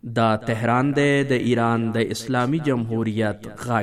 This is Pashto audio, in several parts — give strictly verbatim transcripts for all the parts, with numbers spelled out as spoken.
دا تهران دی د ایران د اسلامی جمهوریت غږ.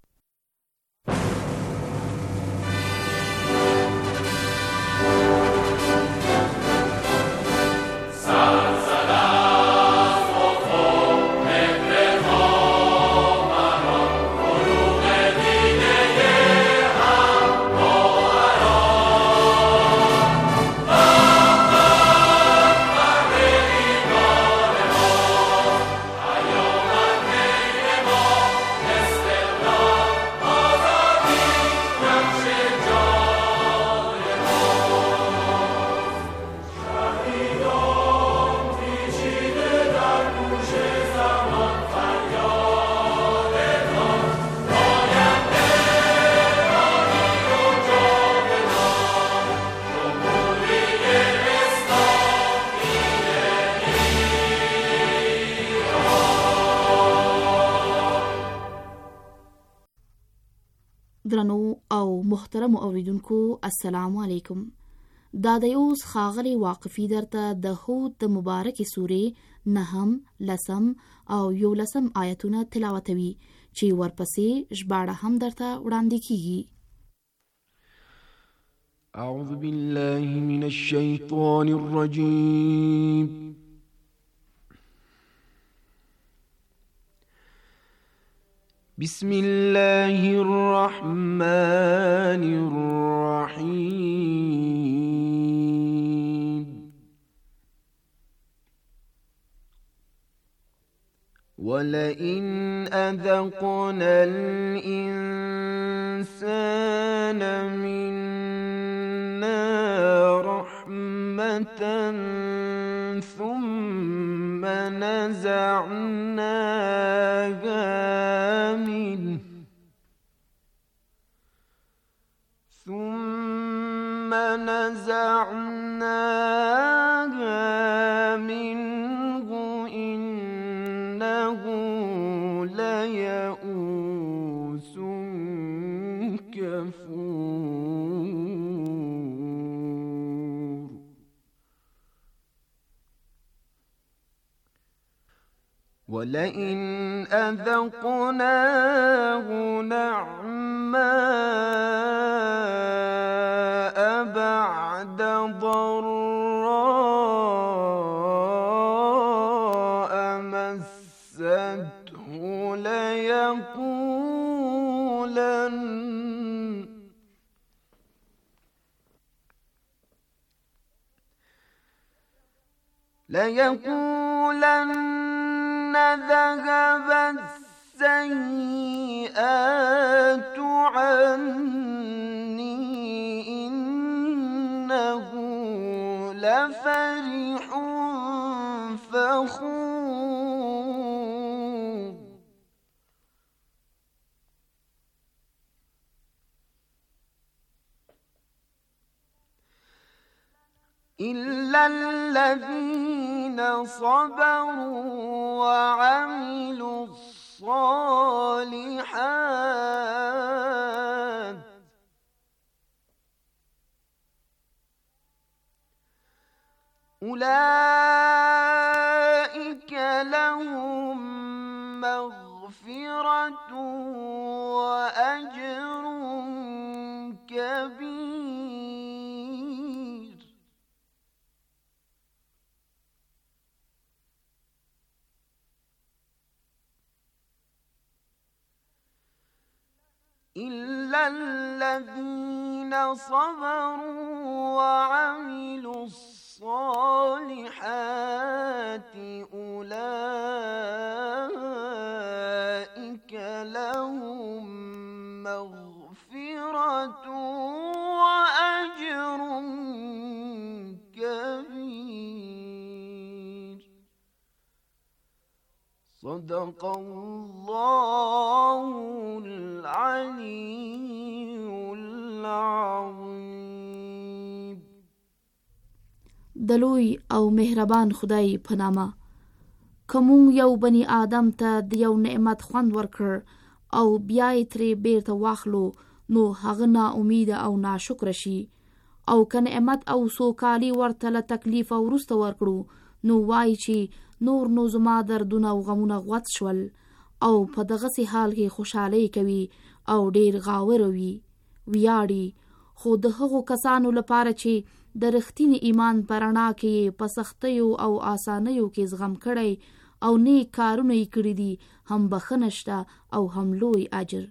درنو او محترم اوریدونکو السلام علیکم. دا د اوس خاغلی واقفی درته د هود د مبارک سورې نهم، لسم او یولسم آیتونه تلاوتوي چې ورپسې ژباړه هم درته وړاندې کیږي. اعوذ بالله من الشیطان الرجیم. بسم الله الرحمن الرحيم. ولئن أذقنا الإنسان منا رحمة ثم نزعناها ثم نزعناها منه إنه ليئوس كفور. ولئن أذقناه نعماء بعد ضراء مسته ليقولن ليقولن ذهب السيئات عني إنه لفرح فخور. إلا الذين صبروا وعملوا الصالحات أولئك لهم مغفرة وأجر كبير. إلا الذين صبروا وعملوا الصالحات أولئك لهم مغفرة وأجر كبير. صدق الله العلي العظيم. دلوی او مهربان خدای په نامه. کوم یو بنی آدم ته د یو نعمت خوند ورکړ او بیا یې ترې بیرته واخلو نو هغه نا امید او ناشکر شي، او که نعمت او سوکالي ورته له تکلیف وروسته ورکړو نو وایي چې نور نو زما دردونه او غمونه غوڅ شول او په دغسې حال کې خوشحالۍ کوي او ډیر غاور وي ویاړي، خو د هغو کسانو لپاره چې د رښتیني ایمان په رڼا کې په سختیو او آسانیو کې زغم کړی او نیک کارونه یې کړي دي هم بخښنه شته او هم لوی اجر.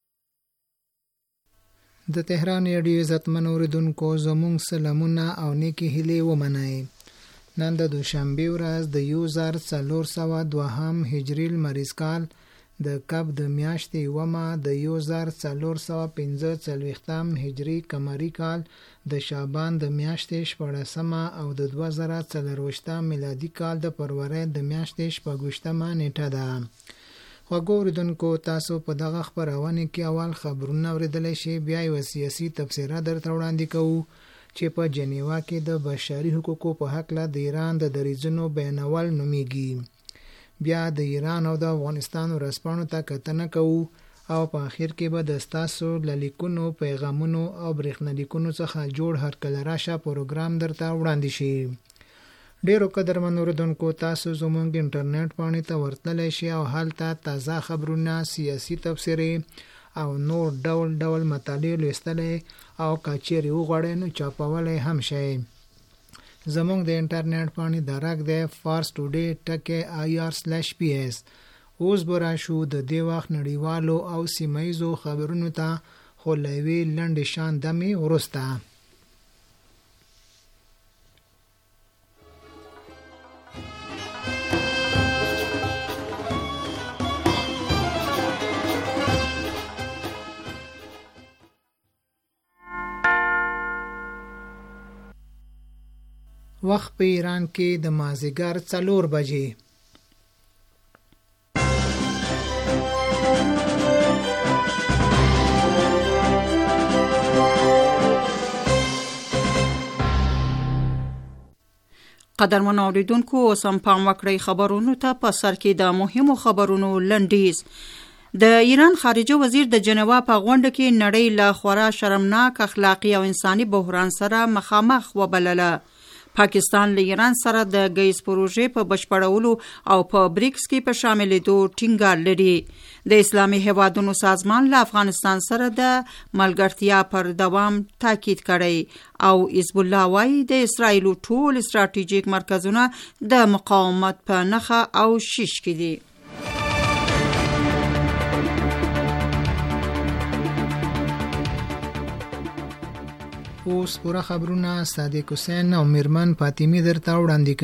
د تهران ریډیو عزتمن اوریدونکو زموږ سلامونه او نیکی هیلې ومنئ. نن د دوشنبه ورځ د یو زر څلور سوه دوهم هجري لمریز کال د کب د میاشتې یومه د یو زر څلور سوه پنځه څلوېښتم هجري قمري کال د شعبان د میاشتې شپاړسمه او د دوه زره څلرویشتم میلادي کال د فروری د میاشتې شپږویشتمه نیټه ده. خوږو اورېدونکو، تاسو په دغه خپرونه کې اول خبرونه اورېدلی شئ، بیا یوه سیاسي تبصره درته وړاندې کوو چې په جنیوا کې د بشري حقوقو په هکله د ایران د دریځونو بیانول نومیږي. بیا د ایران او د افغانستان ورځپاڼو ته کتنه کوو او په اخر کې به د ستاسو له لیکونو، پیغامونو او برېښنالیکونو څخه جوړ هرکله راشه پروګرام درته وړاندې شي. ډیرو قدرمن اوریدونکو، تاسو زموږ انټرنیټ پاڼې ته ورتلی شئ او هلته تازه خبرونه، سیاسي تبصرې او نور ډول ډول مطالعې لوستلی او که چیرې وغواړئ نو چاپولی هم شئ. زموږ د انټرنیټ پاڼې درک دی فارس ټوډے ټکی آی آر سلیش پی ایس. اوس به راشو د دې وخت نړیوالو او سیمه ییزو خبرونو ته، خو له یوې لنډې شان دمې وروسته. وخت په ایران کې د مازدیګر څلور بجې. قدرمن اوریدونکو، اوس هم پام وکړئ خبرونو ته. په سر کې د مهمو خبرونو لنډیز. د ایران خارجه وزیر د جنیوا په غونډه کې نړۍ له خورا شرمناک اخلاقی او انساني بحران سره مخامخ وبلله. پاکستان له ایران سره د ګیس پروژې په بشپړولو او په بریکس کې په شاملېدو ټینګار لري. د اسلامي هیوادونو سازمان له افغانستان سره د ملګرتیا پر دوام تاکید کړی او حزب الله وايي د اسرائیل ټول استراتیژیک مرکزونه د مقاومت په نښه او شیش کې دي. اوس پوره خبرونه صادق حسین او میرمن فاطمی درته وړاندې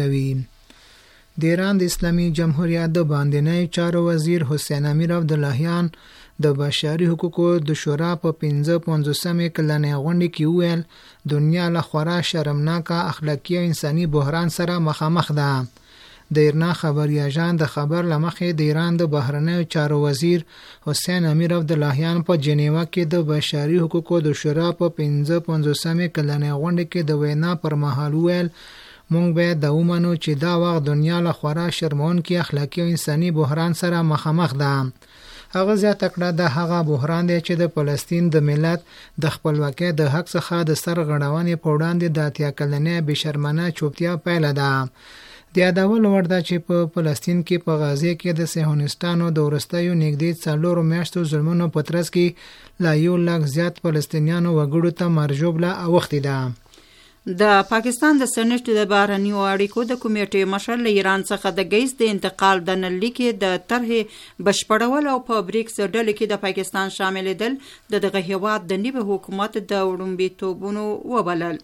کوي. د ایران د اسلامي جمهوریت د باندنۍ چارو وزیر حسین امیر عبداللهیان د بشري حقوقو د شورا په پنځه پنځوسمې کلنۍ غونډې کې وویل دنیا له خورا شرمناکه اخلاقي او انساني بحران سره مخامخ ده. د ایرنا خبري اژانس د خبر لمخې د ایران د بهرنیو چارو وزیر حسین امیر عبداللهیان په جنیوا کې د بشري حقوقو د شورا په پنځه پنځوسمې کلنۍ غونډې کې د وینا پر مهال وویل مونږ باید دا ومنو چې دا وخت دنیا له خورا شرمونکي اخلاقي او انساني بحران سره مخامخ ده. هغه زیاته کړه د هغه بحران دی چې د فلسطین د ملت د خپلواکۍ د حق څخه د سر غړونې په وړاندې د اتیا کلنۍ بېشرمانه چوپتیا پیله ده. د یادول وړ ده چې په فلسطین کې په غزه کې د صهیونیستانو د وروستیو نږدې څلورو میاشتو ظلمونو په ترڅ کې لا یو لک زیات فلسطینیانو وګړو ته مرجوبله اوښتې ده. د پاکستان د سېنیټ د بهرنیو اړیکو د کمیټې مشر له ایران څخه د ګیس د انتقال د نللیکې د طرحې بشپړول او په بریکس ډلې کې د پاکستان شاملېدل د دغه هیواد د نوي حکومت د وړاندوینو وبلل.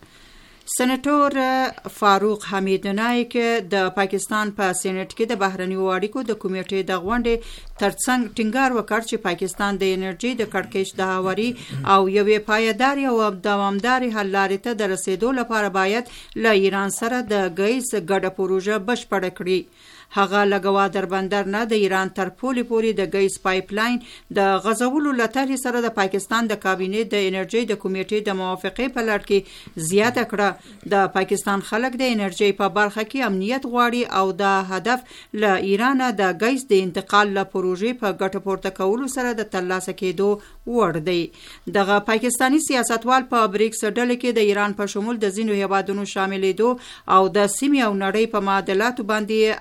سېنیټور فاروق حمید نایک د پاکستان په سېنیټ کې د بهرنیو اړیکو د کمیټې د غونډې ترڅنګ ټینګار وکړ چې پاکستان د انرژي د کړکېچ د هواري او یوې پایداري او دوامداري حل لارې ته د رسیدو لپاره باید له ایران سره د ګیس ګډه پروژه بشپړه کړي. هغه لګوا در بندر نه د ایران تر پولې پورې د ګیس پایپ لاین د غځولو لټرې سره د پاکستان د کابینې د انرژي د کمیټې د موافقې په لړ کې زیاته کړه. د پاکستان خلک د انرژي په برخه کې امنیت غواړي او د هدف له ایران د ګیس د انتقال له پروژې په ګټه پورته کولو سره د ترلاسه کېدو وړ دی. دغه پاکستانی سیاستوال په بریکس ډلې کې د ایران په شمول د ځینو هیوادونو شاملېدو او د سیمې او نړۍ په معادلاتو باندې اغیز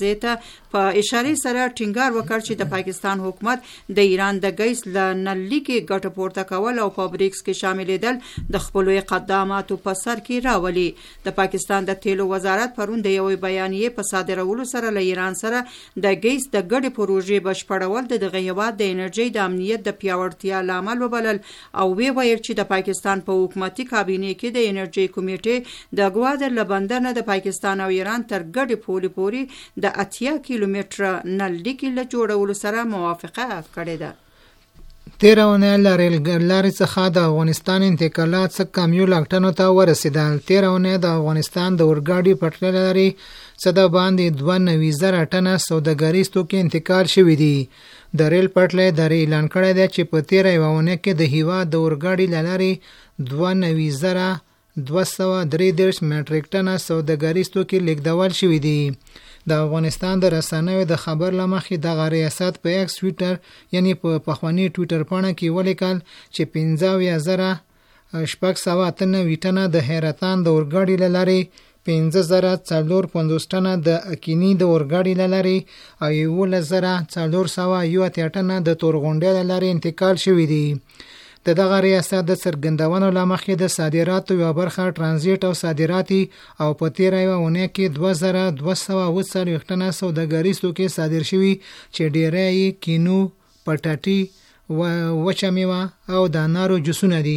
موضوع ته په اشاره سره ټینګار وکړ چې د پاکستان حکومت د ایران د ګیس لنلي کې ګټه پورته کول او په بریکس کې شاملېدل د خپل اقداماتو په سر کې راولي. د پاکستان د تیلو وزارت پرون د یو بیانیه په صادرولو سره له ایران سره د ګیس د ګډې پروژې بشپړول د دغه هیواد د انرژي د امنیت د پیاوړتیا لامل وبلل او وی ویل چې د پاکستان په حکومتي کابینې کې د انرژي کمیټې د ګوادر لبندر د پاکستان او ایران تر ګډې پولې پورې د اتیا کیلومتره نلډي کې له جوړولو سره موافقه کړې ده. تیره اونۍ له ریل لارې څخه د افغانستان انتقالات څه کم یو لاک ټنو ته ورسېدل. تیره اونۍ د افغانستان د اورګاډي پټلۍ لارې څه د باندې دوه نوي زره ټنه سوداګریز توکي انتقال شوي دي. د ریل پټلۍ ادارې اعلان کړی دی چې په تیره یوه اونۍ کې د هیواد د اورګاډي له لارې دوه نوي زره دوه سوه درې دېرش میټریک ټنه سوداګریز توکي لیږدول شوي دي. د افغانستان د رسنیو د خبر له مخې دغه ریاست په ایکس ټویټر یعنی په پخواني ټویټر پاڼه کې ولیکل چې پنځه اویا زره شپږ سوه اته نوي ټنه د حیرتان د اورګاډي له لارې، پنځه زره څلور پنځوس ټنه د اکیني د اورګاډي له لارې او یولس زره څلور سوه یو اتیا ټنه د تورغونډۍ له لارې انتقال شوي دي. د دغه ریاست د څرګندونو له مخې د صادراتو یوه برخه ټرانزیټ او صادراتي او په تیره یوه اونۍ کې دوه زره دوه سوه اووه څلوېښت ټنه سوداګریز توکي صادر شوي چې ډیری یې کینو، پټاټي، وچه میوه او د انارو جوسونه دي.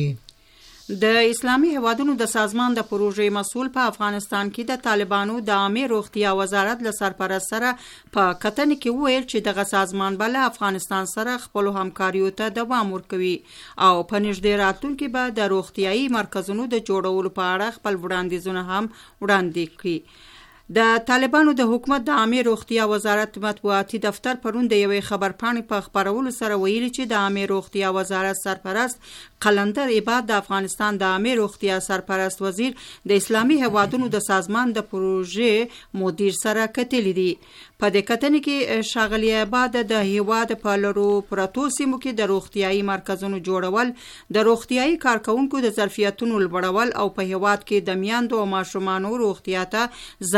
د اسلامي هیوادونو د سازمان د پروژې مسؤل په افغانستان کې د طالبانو د عامه روغتیا وزارت له سرپرست سره په کتنې کې وویل چې دغه سازمان به له افغانستان سره خپلو همکاریو ته دوام ورکوي او په نږدې راتلونکي به د روغتیایي مرکزونو د جوړولو په اړه خپل وړاندیزونه هم وړاندې کړي. د طالبانو د حکومت د عامه روغتیا وزارت مطبوعاتي دفتر پرون د یوې خبرپاڼې په خبرولو سره ویلي چې د عامه روغتیا وزارت سرپرست قلندر عباد د افغانستان د عامه روغتیا سرپرست وزیر د اسلامي هیوادونو د سازمان د پروژې مدیر سره کتلي دي. په دې کتنې کې ښاغلي عباد د هیواد په لرو پرتو سیمو کې د روغتیایي مرکزونو جوړول، د روغتیایي کارکونکو د ظرفیتونو لوړول او په هیواد کې د میندو او ماشومانو روغتیا ته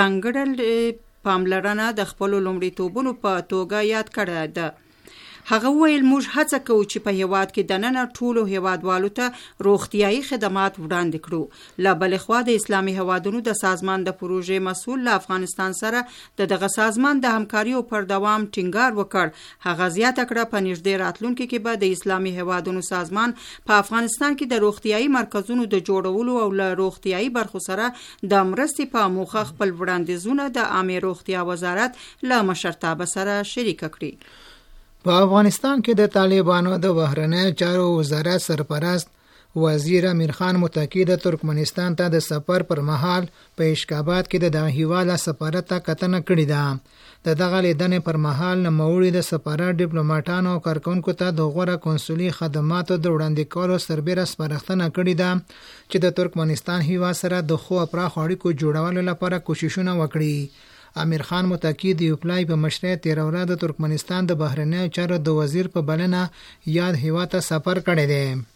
ځانګړې پاملرنه د خپلو لومړیتوبونو په توګه یاد کړې ده. هغه ویل موږ هڅه کوو چې په هیواد کې دننه ټولو هیوادوالو ته روغتیایي خدمات وړاندې کړو. له بلې خوا د اسلامي هیوادونو د سازمان د پروژې مسؤل له افغانستان سره د دغه سازمان د همکاریو پر دوام ټینګار وکړ. هغه زیاته کړه په نږدې راتلونکي کې به د اسلامي هیوادونو سازمان په افغانستان کې د روغتیایي مرکزونو د جوړولو او له روغتیایي برخو سره د مرستې په موخه خپل وړاندیزونه د عامه روغتیا وزارت له مشرتابه سره شریک کړي. په افغانستان کې د طالبانو د بهرنیو چارو وزارت سرپرست وزیر امیر خان متقی د ترکمنستان ته د سفر پر مهال په اشکابات کې د دغه هیواد سفارت ته کتنه کړې ده. د دغه لیدنې پر مهال نوموړي د سفارت ډیپلوماټانو او کارکونکو ته د غوره کنسولي خدماتو د وړاندې کولو سربیره سپارښتنه کړې ده چې د ترکمنستان هیواد سره د ښو او پراخو اړیکو جوړولو لپاره کوششونه وکړي. امیر خان متقی د یوپلای په مشرۍ تیره ورځ د ترکمنستان د بهرنیو چارو د وزیر په بلنه یاد هیواد ته سفر کړی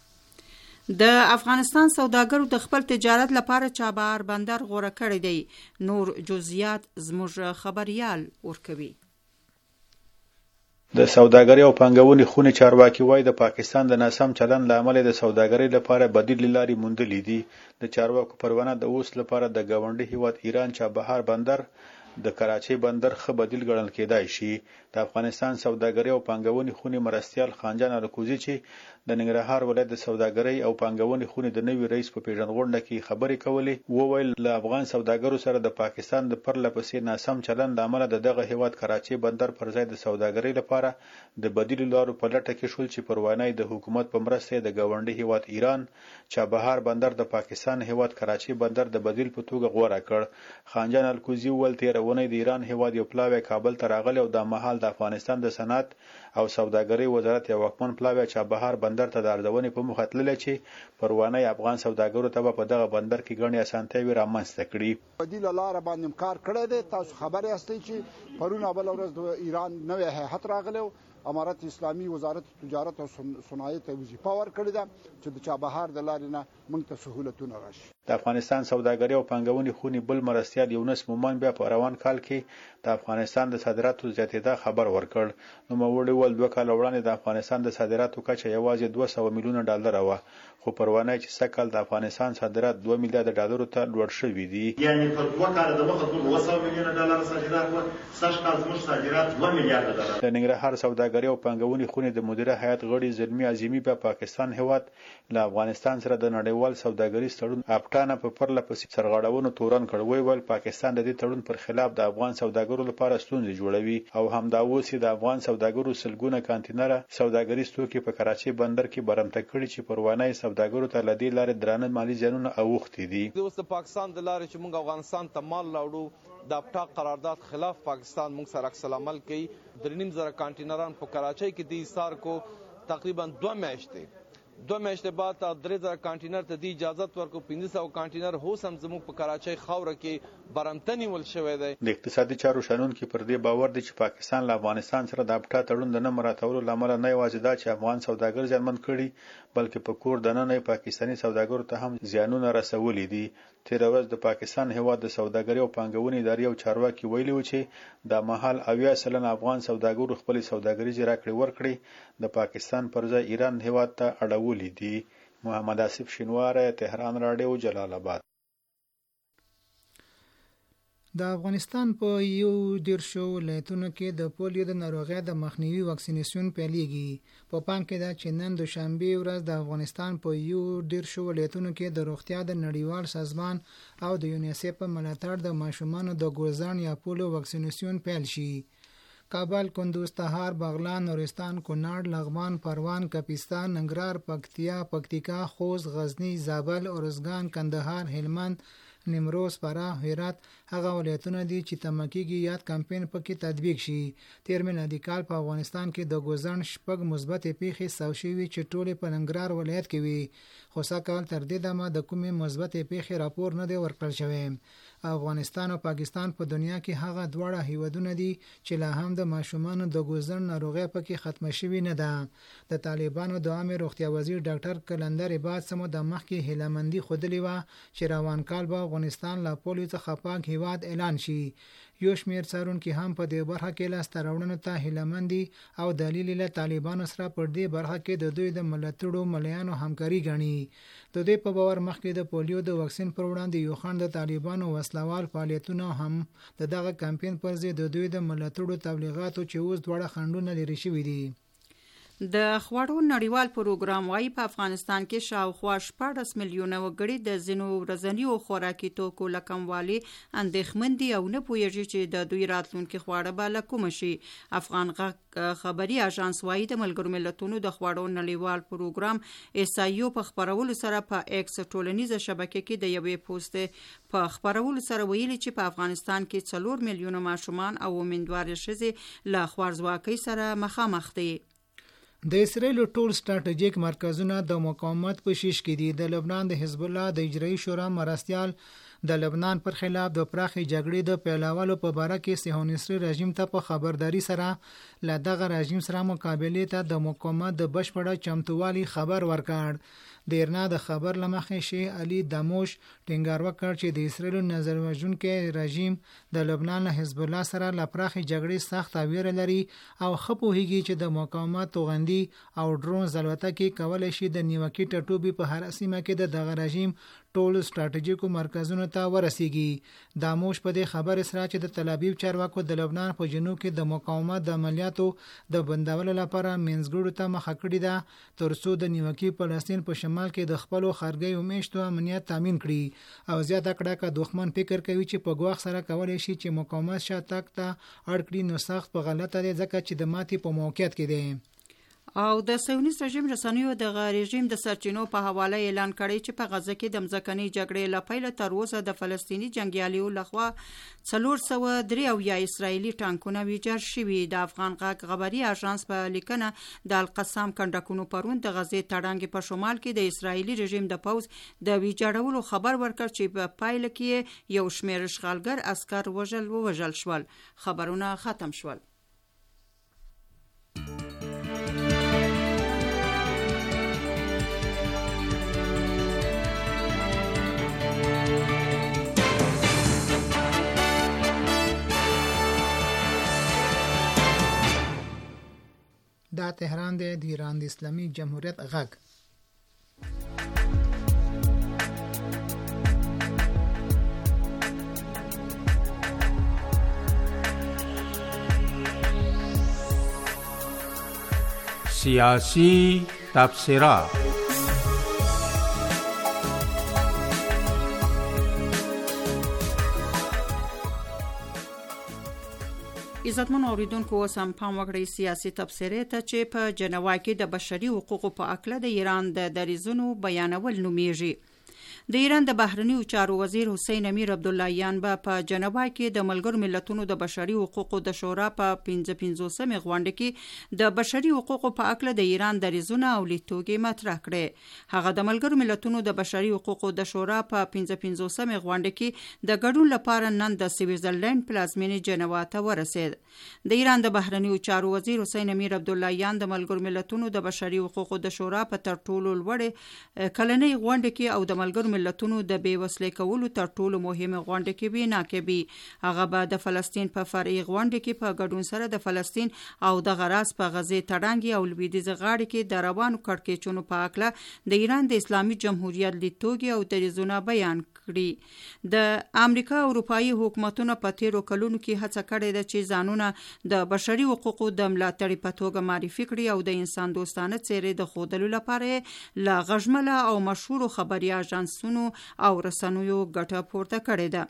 دی. د افغانستان سوداګرو د خپل تجارت لپاره چابهار بندر غوره کړی دی. نور جزئیات زموږ خبريال ورکوي. د سوداګرۍ او پانګونې خونې چارواکي وایي د پاکستان د ناسم چلند له امله د سوداګرۍ لپاره بدیل لارې موندلې دي. د چارواکو پروانه د اوس لپاره د ګاونډي هیواد ایران چابهار بندر د کراچۍ بندر ښه بدیل ګڼل کېدای شي. د افغانستان سوداګرۍ او پانګونې خونې مرستیال خانجان الکوزي چې د ننګرهار ولایت د سوداګرۍ او پانګونې خونې د نوي رئیس په پیژندغونډه کې خبرې کولې، وویل له افغان سوداګرو سره د پاکستان د پرله پسې ناسم چلند له امله د دغه هیواد کراچۍ بندر پر ځای د سوداګرۍ لپاره د بدیلو لارو په لټه کې شول چې پروانه د حکومت په مرسته د ګاونډي هیواد ایران چابهار بندر د پاکستان هیواد کراچۍ بندر د بدیل په توګه غوره کړ. خانجان الکوزي وویل تېره اونۍ د ایران هیواد یو پلاوی کابل ته راغلی او د مهال د افغانستان د صنعت او سوداګرۍ وزارت یو واکمن پلاوی چابهار بندر ته د ارزونې په موخه تللی چې پروانه افغان سوداګرو ته په دغه بندر کې ګڼې اسانتیاوې رامنځته کړي. بدیل لاره باندې کار کړی دی. تاسو خبر یاستئ چې پرون بله ورځ د ایران نوی هیات راغلی امارت اسلامي وزارت تجارت او صنایع ته وظیفه ورکړې ده چې د چابهار د لارې نه موږ ته سهولتونه راشي. د افغانستان سوداګري او پانګونې خونې بل مرستیال یونس مومن بیا په روان کال کې د افغانستان د صادراتو زیاتېدا خبر ورکړ. نوموړي وویل دوه کاله وړاندې د افغانستان د صادراتو کچه یوازې دوه سوه میلیونه ډالر وه، خو پروانه چې سږ کال د افغانستان صادرات دوه میلیارده ډالرو ته لوړ شوي دي. یعنې په دوه کاله دمخه ټول اوه سوه میلیونه ډالر صادرات وه، سږ کال زموږ صادرات دوه میلیارده ډالر. د ننګرهار سوداګري او پانګونې خونې د مدیره هیئت غړي زلمي اعظمي په پاکستان هیواد له افغانستان سره د نړیوال سوداګریز تړون اپټانه په پرله پسې سرغړونو تورن کړ. ویل ویل پاکستان د دې تړون پر خلاف د افغان سوداګرو لپاره ستونزې جوړوي او همدا اوس د افغان سوداګرو سلګونه کانتینره سوداګریز توکي په کراچي بندر کې برمته کړي چې پروانه سوداګرو ته لدی لارې درانه مالی زیانونه اوښتي دي. اوس د پاکستان د لارې چې موږ افغانستان ته مال راوړو د اپټا قرارداد خلاف پاکستان موږ سره عکس العمل کوي. درې نیم زره کانټینران په کراچۍ کې د ایثار کو تقریبا دوه میاشتې دو میاشتې بعد درې زره کانټینر ته دی اجازه ورکو. پنځه سوه کانټینر هوس هم زموږ په کراچۍ خاوره کې برمته نیول شوی دی. د اقتصادي چارو شنونکي پر دې باور دي چې پاکستان له افغانستان سره د اپټا تړون د نه مراعاتولو له امله نه یوازې دا چې افغان سوداګر زیانمن کړي بلکې په کور دننه پاکستاني سوداګرو ته هم زیانونه رسولي دي. تېره ورځ د پاکستان هیواد د سوداګري او پانګونې ادارې یو چارواکي ویلي و چې دا مهال اویا سلنه افغان سوداګرو خپلې سوداګریزې راکړې ورکړې د پاکستان پر ځای ایران هیواد ته اړولي دي. محمد آصف شینواره، تهران رادیو، جلال آباد. د افغانستان په یو دیرشو ولایتونو کې د پولیو د ناروغۍ د مخنیوي واکسیناسیون پیلېږي. په پام کې ده چې نن دوشنبه ورځ د افغانستان په یو دیرشو ولایتونو کې د روغتیا د نړیوال سازمان او د یونیسف په ملاتړ د ماشومانو د ګوزن یا پولیو واکسیناسیون پیل شي. کابل، کندوز، تهار، بغلان، نورستان، کونړ، لغمان، پروان، کاپیستان، ننګرهار، پکتیا، پکتیکا، خوست، غزنی، زابل، ارزګان، کندهار، هلمند، نیمروز، فراه، هرات هغه ولایتونه دي چې تمکیږي یاد کمپاین پکې تطبیق شي. تیر میلادي کال په افغانستان کې د ګوزن شپږ مثبتې پیښې ثبت شوي چې ټولې په ننګرهار ولایت کې وي، خو سږکال تر دې دمه د کومې مثبتې پیښې راپور نه دی ورکړل شوی. افغانستان او پاکستان په دنیا کې هغه دواړه هیوادونه دي چې لا هم د ماشومانو د ګوزن ناروغۍ پکې ختمه شوې نه ده. د طالبانو د عامه روغتیا وزیر ډاکټر کلندر عباس سمو د مخکې هیلمندي خودلې و چې روان کال به افغانستان لا پولیو څخه پاک هیواد اعلان شي. یو شمیر څارونکي هم په دې برخه کې لاسته راوړنو ته هیلمندي او دلیل له طالبانو سره پر دې برخه کې د دوی د ملاتړو مليانو همکاري غني. د دې په باور مخکې د پولیو د واکسین پر وړاندې یو خان د طالبانو وسلوال فعالیتونه هم د دغه کمپاین پر ضد د دوی د ملاتړو تبلیغاتو چې اوس دواړه خنډونه لري شوي دي. د خوړو نړیوال پروګرام وايي په افغانستان کې شاوخوا شپږ میلیونه وګړي د ځینو ورځنیو خوراکي توکو له کموالي اندېښمن دي او نه پوهیږي چې د دوی راتلونکي خواړه به له کومه شي. افغان خبري اژانس وايي د ملګرو ملتونو د خوړو نړیوال پروګرام ایسایو په خبرولو سره په ایکس ټولنیزه شبکې کې د یوې پوسټ په خبرولو سره ویلي چې په افغانستان کې څلور میلیونه ماشومان او ومندوارې ښځې له خوارځواکۍ سره مخامخ دي. د اسرائیل ټول ستراتیژیک مرکزونه د مقاومت په شیش کې دي. د لبنان د حزب الله د اجرایي شورا مرستیال د لبنان پر خلاف د پراخې جګړې د پیلولو په باره کې صهیونیستي رژیم ته په خبرداري سره له دغه رژیم سره مقابلې ته د مقاومت د بشپړه چمتووالي خبر ورکړ. د ایرنا د خبر لمخې شیخ علي دموش ټینګار وکړ چې د اسرائیل نظر وژونکي رژیم د لبنان له حزب الله سره له پراخې جګړې سخت ویره لري او ښه پوهیږي چې د مقاومت توغندي او ډرون الوتکې کولای شي د نیوکې ټټوبې په هر سیمه کې د دغه رژیم ټول ستراتیژیکو مرکزونو ته ورسیږي. داموش په دې خبر سره چې د تل ابیب چارواکو د لبنان په جنوب کې د مقاومت د عملیاتو د بندولو لپاره منځګړو ته مخه کړې ده ترڅو د نیوکې فلسطین په شمال کې د خپلو خارګیو میشتو امنیت تامین کړي او زیاته کړه که دښمن فکر کوي چې په ګواښ سره کولای شي چې مقاومت شاتګ ته اړ کړي نو سخت په غلطه دی ځکه چې د ماتې په موقعیت کې دی. او د صهیونیست رژیم رسنیو د رژیم د سرچینو په حواله اعلان کړی چې په غزه کې د مځکنۍ جګړې له پیله تر اوسه د فلسطیني جنګیالیو لخوا څلور سوه درې اویا اسرائیلي ټانکونه ویجاړ شوي. د افغان خبري اژانس په لیکنه د القسام کنډکونو پرون د غزې تړانګې په شمال کې د اسرائیلي رژیم د پوځ د ویجاړولو خبر ورکړ چې په پایله کې یو شمېر اشغالګر عسکر وژل ووژل شول. خبرونه ختم شول. دا تهران دی، د ایران د اسلامي جمهوریت غږ. سیاسی تبصرات. عزتمن اوریدونکو اوس هم پام وکړئ سیاسي تبصرې ته چې په جنوا کې د بشري حقوقو په اړه د ایران د دریځونو بیانول نومیږي. د ایران د بهرنیو چارو وزیر حسین امیر عبداللهیان به په جنوا کې د ملګرو ملتونو د بشري حقوقو د شورا په پنځه پنځوسمې غونډه کې د بشري حقوقو په اړه د ایران دریځونه او لیدلوري مطرح کړي. هغه د ملګرو ملتونو د بشري حقوقو د شورا په پنځه پنځوسمې غونډه کې د ګډون لپاره نن د سویټزرلند پلازمینې جنوا ته ورسید. د ایران د بهرنیو چارو وزیر حسین امیر عبداللهیان د ملګرو ملتونو د بشري حقوقو د شورا په تر ټولو لوړ کلنۍ غونډه کې او د ملګرو ملتونو د بیوسلې کولو تر ټولو مهمه غونډه کې وینا کوي. هغه به د فلسطین په فرعي غونډه کې په ګډون سره د فلسطین او د غراس په غزې تړانګي او لویدیځ غاړه کې د روانو کړکېچونو په اړه د ایران د اسلامي جمهوریت لیدلوري او دریځونه بیان کړي. د امریکا او اروپאי حکومتونو په تیرو کلونو کې هڅه کړې ده چې ځانونه د بشري حقوقو د ملاتړ په توګه معرفي کړي او د انسان دوستانه څیرې د خودلو لپاره لا غژمله او مشهور خبري اژانسونو او رسنیو ګټه پورته کړې ده.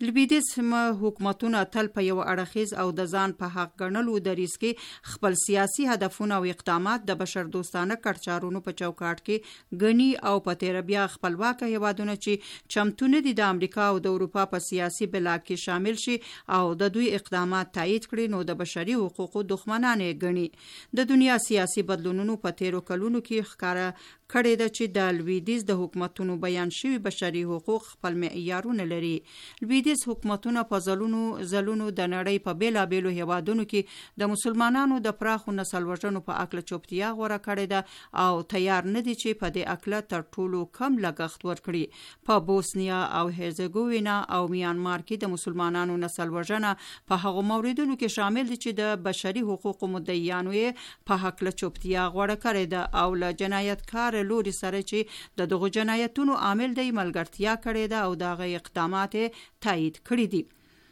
لویدیځ حکومتونه تل په یو اړخیز او د ځان په حق ګڼلو دریځ کې خپل سیاسي هدفونه او اقدامات د بشر دوستانه کړچارونو په چوکاټ کې غني او په تیر بیا خپلواک هیوادونه چې چمتونه دي د امریکا او د اروپا په سیاسي بلاک کې شامل شي او د دوی اقدامات تایید کړي نو د بشري حقوقو دښمنان غني. د دنیا سیاسي بدلونونو په تیرو کلونو کې ښکارا کړي ده چې د لویدیځ د حکومتونو بیان شوی بشري حقوق خپل معیارونه لري. لویدیځ حکومتونه په ځلونو ځلونو د نړۍ په بیلابېلو هیوادونو کې د مسلمانانو د پراخو نسل وژنو په اړه چوپتیا غوره کړې ده او تیار نه دي چې په دې اړه تر ټولو کم لګښت ورکړي. په بوسنیا او هرزګوینا او میانمار کې د مسلمانانو نسل وژنه په هغو موردونو کې شامل دي چې د بشري حقوقو مدعیانو یې په اړه چوپتیا غوره کړې ده او له جنایتکار لوري سره چې د دغو جنایتونو عامل دی ملګرتیا کړې ده او دغه اقدامات تایید کړي دي.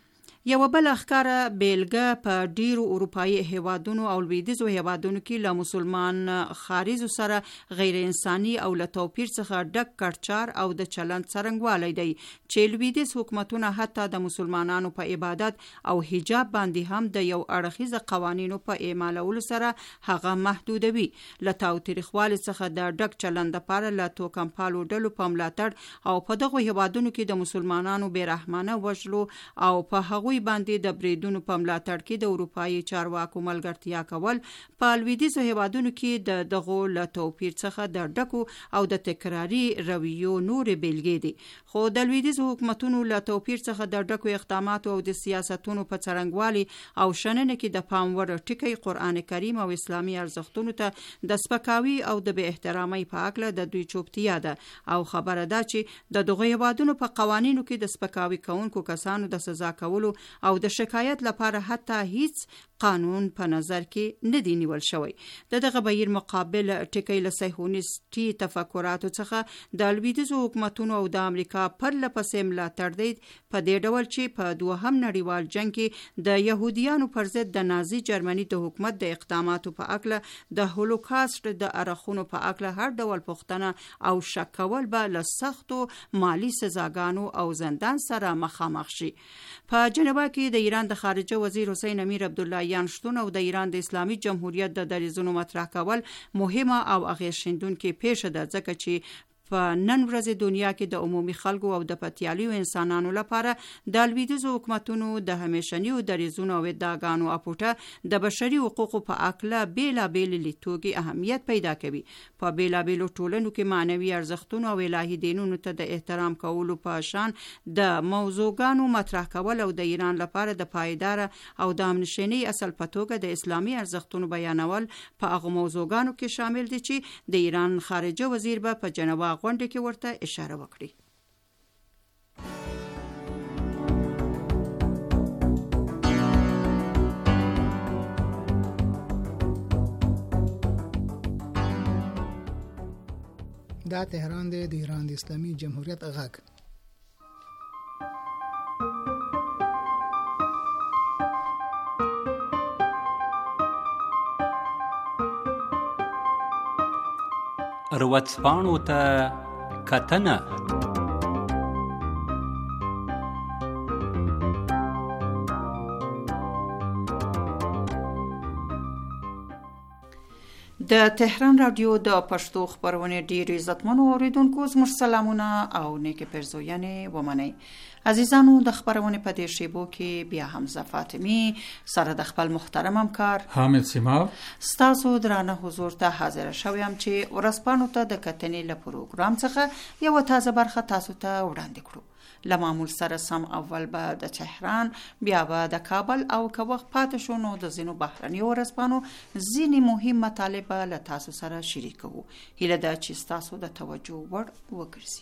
یو بل ښکارا بیلګه په ډیرو اروپאי هیوادونو او لویدیځو هیوادونو کې له مسلمان خارجو سره غیر انساني او له توپیر څخه ډک کړچار او د چلند څرنګوالی دی چې لویدیځ حکومتونه حتی د مسلمانانو په عبادت او حجاب باندې هم د یو اړخیز قوانینو په اعمالولو سره هغه محدودوي. له تاوتریخوالي څخه د ډک چلند لپاره له توکمپالو ډلو په ملاتړ او په دغو هیوادونو کې د مسلمانانو بیرحمانه وژلو او په هغوی باندې د بریدونو په ملاتړ کې د اروپאי چارواکو ملګرتیا کول په لویدیځو هیوادونو کې د دغو له توپیر څخه د ډکو او د تکراري رویو نورې بیلګې دي. خو د لویدیځو حکومتونو له توپیر څخه د ډکو اقداماتو او د سیاستونو په څرنګوالي او شننه کې د پام وړ ټکی قرآن کریم او اسلامي ارزښتونو ته د سپکاوي او د بې احترامۍ په اړه د دوی چوپتیا ده او خبره ده چې د دغو هیوادونو په قوانینو کې د سپکاوي کوونکو کسانو د سزا کولو او د شکایت لپاره حتی هیڅ قانون په نظر کې نه دی نیول شوی. د دغه بهیر مقابل ټکی له صهیونیستي تفکراتو څخه د لویدیځو حکومتونو او د امریکا پرله پسې ملاتړ دی په دې ډول چې په دوهم نړیوال جنگ کې د يهوديانو پر ضد د نازي جرمني د حکومت د اقداماتو په اړه د هولوکاست د اړخونو په اړه هر ډول پوښتنه او شک کول به له سختو مالی سزاګانو او زندان سره مخامخ شي. په جنوا کې د ایران د خارجه وزیر حسین امیر عبداللهیان شتون او د ایران د اسلامي جمهوریت د دریځونو مطرح کول مهمه او اغیزمنونکې پیښه ده ځکه چې په نن ورځې دنیا کې د عمومي خلکو او د پتیالیو انسانانو لپاره د لویدیځو حکومتونو د همیشنیو دریځونو او ادعاګانو اپوټه د بشري حقوقو په اړه بیلابېل لیدلوري اهمیت پیدا کوي. په بیلابېلو ټولنو کې معنوي ارزښتونو او الهي دینونو ته د احترام کولو په شان د موضوعګانو مطرح کول او د ایران لپاره د پایدار او د امنشنی اصل په توګه د اسلامي ارزښتونو بیانول په هغه موضوعګانو کې شامل دي چې د ایران خارجه وزیر به په جنوا غونډه کې ورته اشاره وکړي. دا تهران دی، د ایران د اسلامي جمهوریت غږ. ورځپاڼو ته کتنه. د تهران رادیو د پښتو خبرونه ډیر عزتمنو اوریدونکو زموږ سلامونه او نیکه پرزوینه ومنئ. عزیزانو د خبرونه په دې شیبو کې بیا حمزه فاطمی سره د خپل محترم همکار حامد سیماب ستاسو درانه حضور ته حاضر شوم چې ورځپاڼو ته د کتنې له پروګرام څخه یو تازه برخه تاسو ته وړاندې کړو. لمعمول سره سم اول به د تهران، بیا به د کابل او که وخت پاتې شو نو د ځینو بهرنیو ورځپاڼو ځینې مهم مطالب له تاسو سره شریکوو. هیله ده چې ستاسو د توجه وړ وګرځي.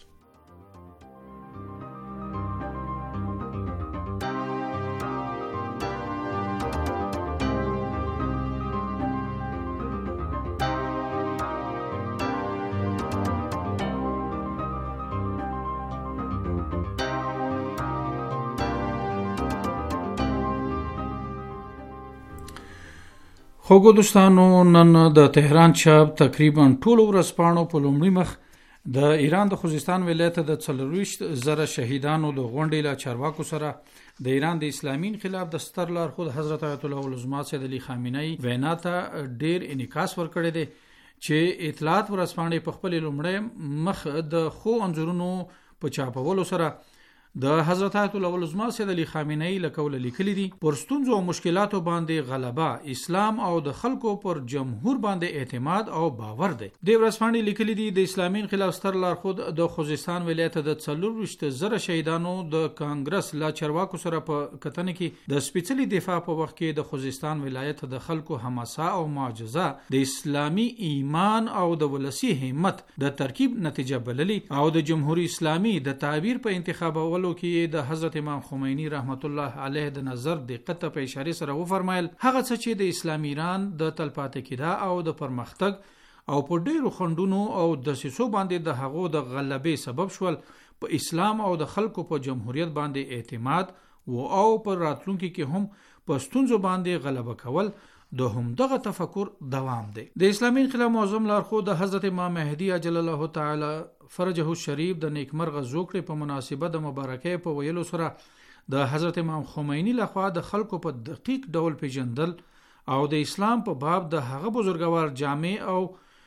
خوږو دوستانو، نن د تهران چاپ تقریبا ټول ورځپاڼو په لومړي مخ د ایران د خوزستان ولایت د څلرویشت زره شهیدانو د غونډې له چارواکو سره د ایران د اسلامي انقلاب د ستر لارښود حضرت آیت الله العظمى سید علي خامنه‌ای وینا ته ډیر انعکاس ورکړی دی چې اطلاعات ورځپاڼې په خپل لومړی مخ د خو انځورونو په چاپولو سره د حضرت آیت الله العظمى سید علي خامنه‌ای له قوله لیکلي دي پر ستونزو او مشکلاتو باندې غلبه اسلام او د خلکو پر جمهور باندې اعتماد او باور دی. د ورځپاڼې لیکلي دي د اسلامي انقلاب ستر لارښود د خوزستان ولایت د څلرویشت زره شهیدانو د کانګرس له چارواکو سره په کتنه کې د سپېڅلي دفاع په وخت کې د خوزستان ولایت د خلکو حماسه او معجزه د اسلامي ایمان او د ولسی همت د ترکیب نتیجه بللی او د جمهوریت اسلامي د تعبیر په انتخابولو کې د حضرت امام خمینی رحمت الله علیه د نظر دقت په اشاره سره وفرمایل هغه څه چې د اسلامي ایران د تلپاتې کېدا او د پرمختګ او په ډیرو خندونو او د سیسو باندې د هغو د غلبې سبب شول په اسلام او د خلکو په جمهوریت باندې اعتماد و او پر راتلونکي کې هم په ستونزو باندې غلبه کول د همدغه تفکر دوام دی. د اسلامي انقلاب معظم لارښود د حضرت امام مهدي عجل الله تعالی فرجه الشریف د نیکمرغه زوکړې په مناسبت د مبارکۍ په ویلو سره د حضرت امام خمینی لخوا د خلکو په دقیق ډول پیژندل او د اسلام په باب د هغه بزرګوار جامع او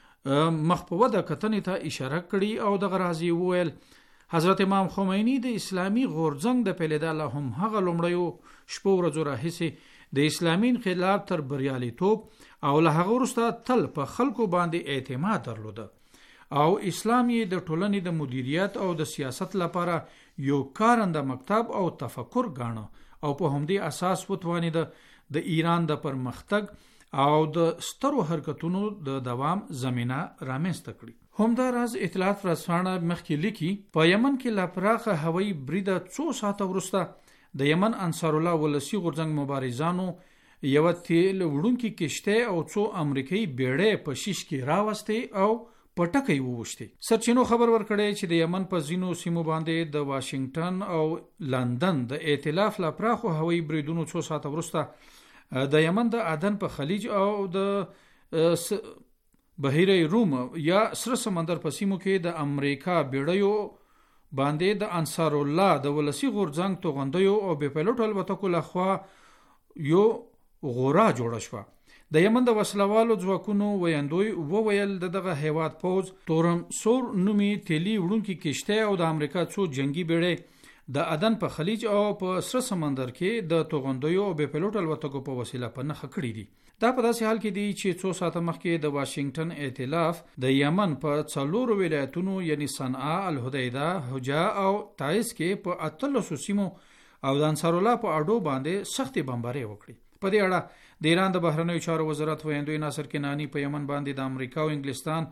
مخ په وده کتنې ته اشاره کړي او د غرازي ویل حضرت امام خمینی د اسلامي غورځنګ د پیلېدا له هم هغه لومړیو شپو ورځو راهیسې د اسلامي انقلاب تر بریالیتوب او له هغه وروسته تل په خلکو باندې اعتماد درلوده او اسلام یې د ټولنې د مدیریت او د سیاست لپاره یو کارنده مکتب او تفکر ګاڼه او په همدې اساس وتوانید د ایران د پرمختګ او د سترو حرکتونو د دوام زمينه رامنځته کړي. همدا راز اطلاعات ورځپاڼه مخکې لیکي په یمن کې لا پراخه هوایي بریده څو ساعته وروسته د یمن انصار الله ولسی غورځنګ مبارزانو یو تیل وړونکي کشته او څو امریکایي بیړۍ په شیش کې راوستي او پټکې ووشتي. سرچینو خبر ورکړی چې د یمن په ځینو سیمو باندې د واشنگټن او لندن د ائتلاف لا پراخو هوایي بریدونو څو ساعته وروسته د یمن د عدن په خلیج او د بحیره روم یا سره سمندر په سیمو کې د امریکا بیړیو باندې د انصار الله د ولسی غورځنګ توغندیو او بې پیلوټ الوتکو لخوا یو غورا جوړه شوه. د یمن د وسلوالو ځواکونو ویندوی وویل دغه هیواد پوز تورم سور نومي تیلی وړونکي کشته او د امریکا څو جنگي بیړۍ د عدن په خلیج او په سره سمندر کې د توغندیو او بې پیلوټ الوتکو په وسیله په نښه کړي دي. دا په داسې حال کې دی چې څو ساعته مخکې د واشنگټن ائتلاف د یمن په څلورو ولایتونو یعنی صنعا، الحدیده، حجا او تعز کې په اتلسو سیمو او د انصار الله په اډو باندې سختې بمبارۍ وکړي. په دې اړه د ایران د بهرنیو چارو وزارت ویاندوی ناصر کنانی په یمن باندې د امریکا او انګلستان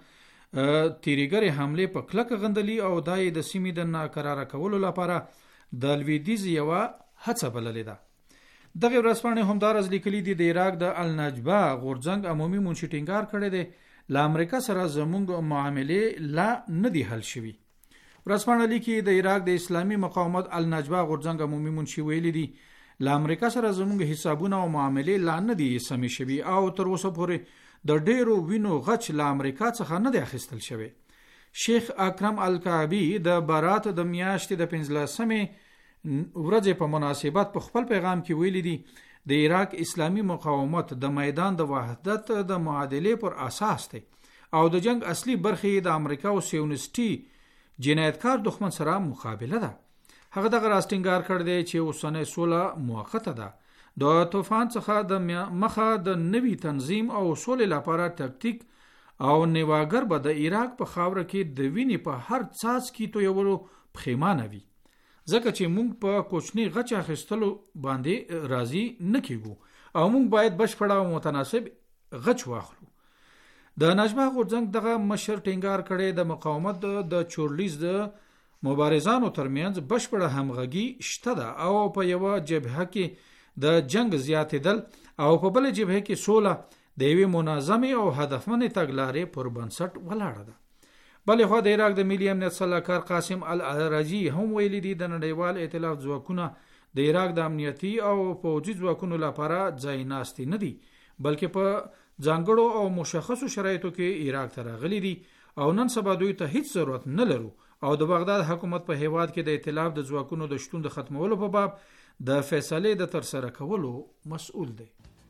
تیریګری حمله په کلک غندلی او دای د سیمې د ناقراره کولو لپاره د لویدیز یو هڅه بللې ده. دغه ورځپاڼې همدارز لیکلي دي د عراق د النجبه غورځنګ عمومي منشي ټینګار کړی دی له امریکا سره زموږ معاملې لا نه دي حل شوي. ورځپاڼه لیکي د عراق د اسلامي مقاومت النجبه غورځنګ عمومي منشي ویلي دي له امریکا سره زموږ حسابونه او معاملې لا نه دي سمې شوي او تر اوسه پورې د ډیرو وینو غچ له امریکا څخه نه دی اخیستل شوی. شیخ اکرم الکعبی د بارات د میاشتې د پنځلسمې ورځې په مناسبت په خپل پیغام کې ویلي دي د عراق اسلامي مقاومت د میدان د وحدت د معادلې پر اساس دی او د جنگ اصلي برخې د امریکا او سیونسټي جنایتکار دښمن سره مقابله ده. هغه دغه راستنګار کړ دی چې اوسنۍ سوله موقته ده. د طوفان څخه د مخه د نوي تنظیم او سولې لپاره تکتیک او نیواګر به د عراق په خاوره کې د وینې په هر څاڅکي تویولو پښیمانه وي ځکه چې موږ په کوچني غچ اخیستلو باندې راضي نه کیږو او موږ باید بشپړ او متناسب غچ واخلو. د نجبه غورځنګ دغه مشر ټینګار کړي د مقاومت د چورلیز د مبارزانو ترمنځ بشپړ همغږي شته ده او په یو جبهه کې د جنگ زیاتېدل او په بل جبهه کې سوله د یوې منظمې او هدفمنې تګلارې پر بنسټ ولاړه ده. بلې خوا د عراق د ملي امنیت سلاکار قاسم العراجي هم ویلي دي د نړیوال ائتلاف ځواکونه د عراق د امنیتي او پوځي ځواکونو لپاره ځای ناستي نه دي بلکې په ځانګړو او مشخصو شرایطو کې عراق ته راغلي دي او نن سبا دوی ته هیڅ ضرورت نه لرو او د بغداد حکومت په هیواد کې د ائتلاف د ځواکونو د شتون د ختمولو په باب د فیصلې د ترسره کولو مسؤل دی.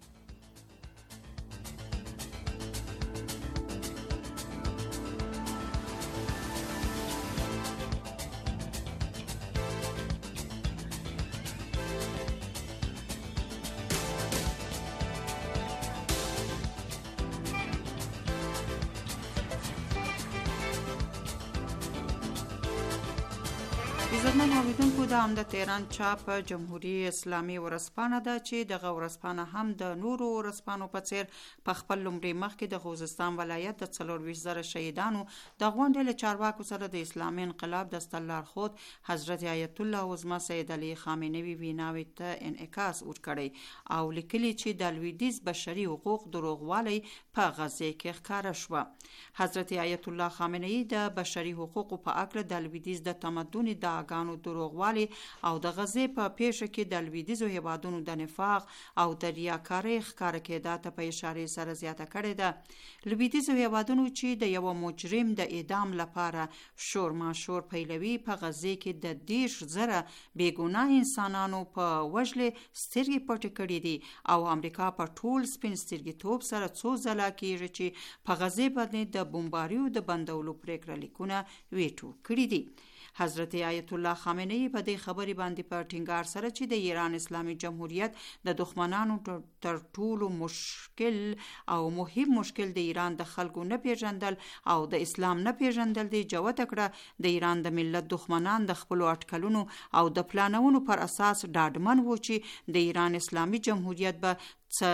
عزتمن اوریدونکو د همد تهران چاپ جمهوریت اسلامي ورځپاڼه ده چې دغه ورځپاڼه هم د نورو ورځپاڼو په څیر په خپل لومړي مخ کې د خوزستان ولایت د څلورویشت زره شهیدانو د غونډې له چارواکو سره د اسلامي انقلاب د سترلارښود حضرت آیت الله عظمه سید علی خامنوي ویناوې ته انعکاس ورکړی او لیکلي چې د لویدیځ بشري حقوق دروغوالی په غزه کې ښکاره شوه. حضرت آیت الله خامنوي د بشري حقوقو په اړه د لویدیځ د تمدن د ګانو دروغوالی او د غزې په پیښه کې د لویدیځو هیوادونو د نفاق او د ریاکارۍ ښکاره کېدا ته په اشارې سره زیاته کړې ده. لویدیځو هیوادونو چې د یو مجرم د اعدام لپاره شور ماشور پیلوي په غزې کې د دېرش زره بېګناه انسانانو په وژلې سترګې پټې کړې دي او امریکا په ټول سپین سترګېتوب سره څو ځله کېږي چې په غزې باندې د بمباریو د بندولو پرېکړه لیکونه ویټو کړي دي. حضرت آیت الله خامنه‌ای په دې خبرې باندې په ټینګار سره چې د ایران اسلامي جمهوریت د دښمنانو تر ټولو مشکل او مهم مشکل د ایران د خلکو نه پیژندل او د اسلام نه پیژندل دی جوته کړه د ایران د ملت دښمنان د خپل اټکلونو او د پلانونو پر اساس ډاډمن وو چې د ایران اسلامي جمهوریت به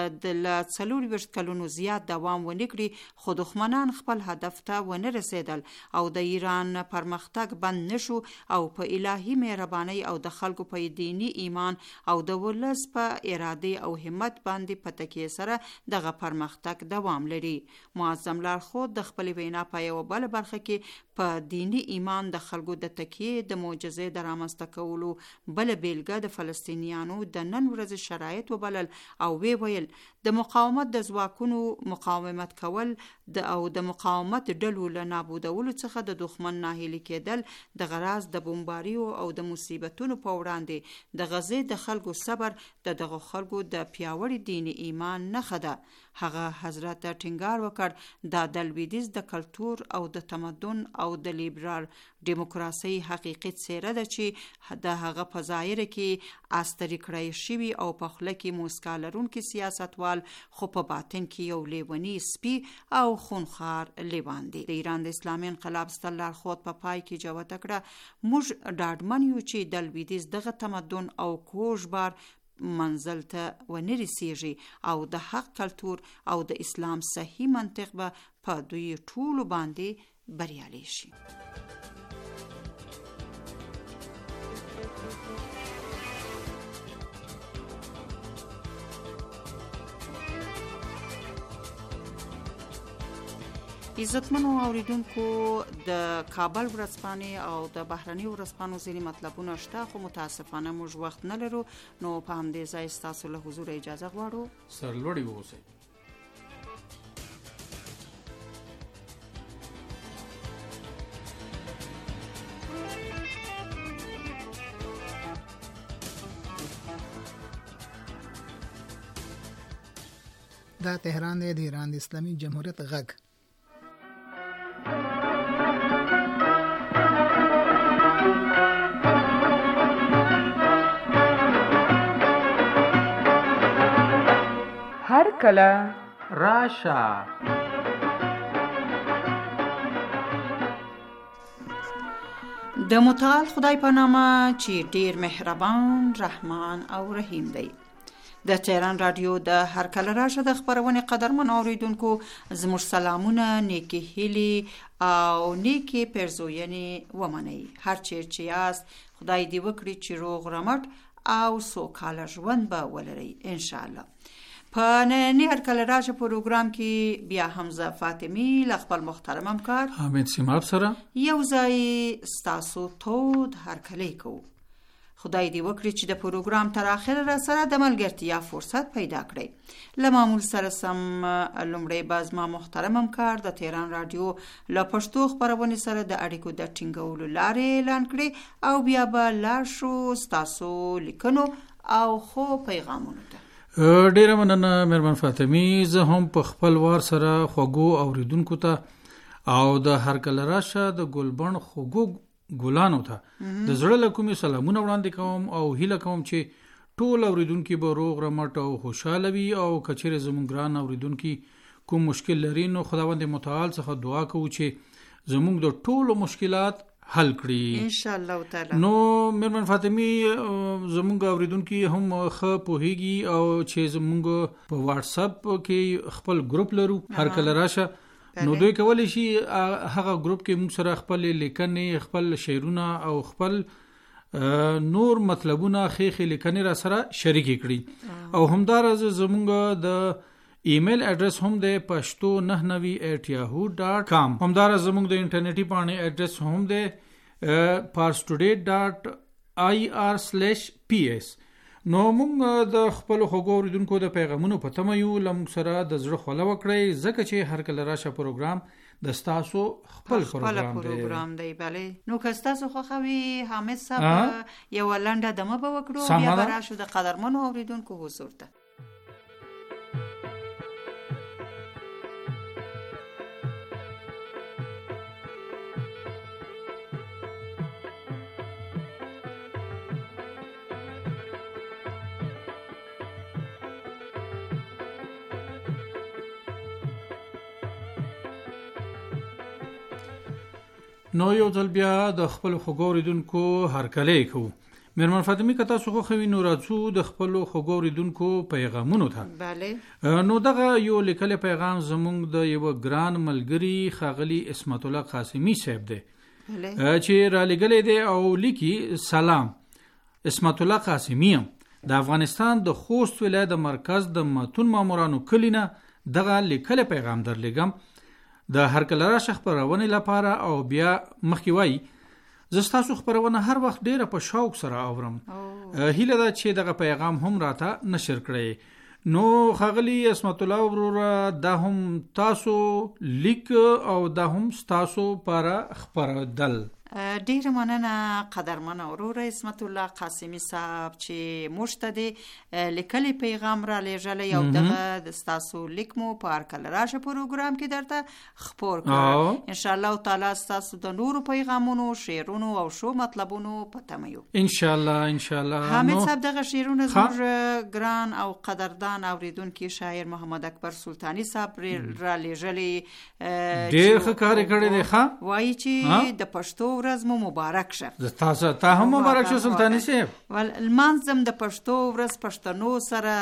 د څلور ویشت کلونو زیات دوام ونه کړي خو دښمنان خپل هدف ته ونه رسیدل او د ایران پرمختګ بند نشو او په الهي مهرباني او د خلکو په دینی ایمان او د ولس په اراده او همت باندې په تکیه سره دغه پرمختګ دوام لري. معظم لارښود د خپل وینا په یو بل برخه کې په دینی ایمان د خلکو د تکیه د معجزې د رامنځته کولو بل بیلګه د فلسطینیانو د نن ورځې شرایط وبلل او وی ویل د مقاومت د ځواکونو مقاومت کول د او د مقاومت ډلو له نابودولو څخه د دښمن ناهیلي کېدل د غراز د بمباریو او د مصیبتونو په وړاندې د غزې د خلکو صبر د دغه خلکو د پیاوړي دیني ایمان نښه ده. هغه حضرت ټینګار وکړ دا د لویدیځ د کلتور او د تمدن او د لیبرال دیموکراسي حقیقي څیره ده چې د هغه په ظاهر کې استری کړی شوی او په خله کې موسکا لرونکي سیاستوال خو په باطن کې یو لیونی سپی او خونخوار لیوان دی. د ایران د اسلامي انقلاب سترلارښود په پای کې جوته کړه موږ ډاډمن یو چې د لویدیځ دغه تمدن او کوژ بار منزل ته ونه رسیږي او د حق کلتور او د اسلام صحیح منطق به په دوی ټولو باندې بریالي شي. عزتمنو اوریدونکو د کابل ورځپاڼې او د بهرني ورځپاڼو ځینې مطلبونه شته خو متاسفانه موږ وخت نه لرو نو په همدې ځای ستاسو له حضور اجازه غواړو سرلوړي واوسئ. دا تهران دی، د ایران د اسلامي جمهوریت غږ. هر کله راشه د متعال خدای په نامه چې ډیر مهربان، رحمان او رحیم دی. د تهران رادیو د هر کله راشه د خبرونې قدرمن اوریدونکو زموږ سلامونه، نیکی هیلي او نیکی پرزوینې ومنئ. هر چیر چې یاست خدای دې وکړي چې روغ رمټ او سوکاله ژوند به ولرئ ان شاء الله. په نننی هر کله راشه پروګرام کې بیا حمزه فاطمی له خپل محترم همکار حامد سیماب سره یو ځای ستاسو تود هر کله کوو. خدای دې وکړي چې د پروګرام تر اخره را سره د ملګرتیا فرصت پیدا کړئ. له معمول سره سم لومړی باز ما محترم همکار د تهران رادیو له پښتو خبرونې سره د اړیکو د ټینګولو لارې اعلان کړي او بیا به لاړ شو ستاسو لیکنو او خو پیغامونو ته. ډیره مننه مهربان فاطمی. زه هم په خپل وار سره خوږو اوریدونکو ته او د هر کله راشه د ګلبن خوږو ګلانو ته د زړه له کومې سلامونه وړاندې کوم او هیله کوم چې ټول اوریدونکي به روغ رمټ او خوشاله وي او کچېرې زموږ ګران اوریدونکي کوم مشکل لري نو خداوند متعال څخه دعا کوو چې زموږ د ټولو مشکلات حل کړي ان شاء الله تعالی. نو مهربان فاطمی زموږ اوریدونکي هم ښه پوهیږي او چې زموږ په واتس اپ کې خپل ګروپ لرو هر کله راشه نو دوی کولی شي هغه ګروپ کې موږ سره خپل لیکنې، خپل شعرونه او خپل نور مطلبونه خېخې لیکنې را سره شریک کړي او همدارز زموږ د ایمیل ایڈریس هم د پښتو نه نوي ایٹ یاهو ډاٹ کام همدارز زموږ د انټرنیټي پاڼې ایڈریس هم د parstoday ډاٹ آی آر سلیش پی ایس. نو موږ د خپل خوږو اوریدونکو د پیغامونو په تمه یو لمږ سره د زړه خوله وکړئ ځکه چې هر کله راشه پروګرام د ستاسو خپل پروګرام دی. بله نو که ستاسو خوښوي حامد صاحب یوه لنډه دمه به وکړو بیا به راشو د قدرمنو اوریدونکو حضور ته. نو یو ځل بیا د خپل خوږو اوریدونکو هرکلی کوو. مهربان فاطمی که تاسو خوښوي نو راځو د خپلو خوږو اوریدونکو پیغامونو ته. بله نو دغه یو لیکلی پیغام زموږ د یوه ګران ملګري ښاغلي عصمت الله قاسمي صاحب دی چې رالیږلی دی او لیکي سلام عصمت الله قاسمي یم د افغانستان د خوست ولایت د مرکز د متون مامورانو کلي نه دغه لیکلی پیغام درلیږم د هر کله راشه خپرونې لپاره او بیا مخکې وایي زه ستاسو خپرونه هر وخت ډیره په شوق سره اورم. هیله ده چې دغه پیغام هم راته نشر کړئ. نو ښاغلي عصمت الله وروره دا هم تاسو لیک او دا هم ستاسو لپاره خپرېدل. ډیر مننه قدرمن اورور عصمت الله قاسمي صاحب چې موږ ته د لیکلي پیغام را لېږلی او دغه د ستاسو لیک مو په هر کله راشه پروګرام کې درته خپور کړو. ان شاء الله تعالی ستاسو د نورو پیغامونو، شعرونو او شو مطلبونو په تمه یو ان شاء الله ان شاء الله. حامد صاحب دغه شعرونه زموږ ګران او قدردان اوریدونکي شاعر محمد اکبر سلطانی صاحب را لېږلی ډیر ښه کار کړی دی. ښه وایي چې د پښتو ورځ مو مبارک شه. تاسو ته هم مبارک شه سلطانی صاحب. ول المنظم د پښتو ورځ پښتنو سره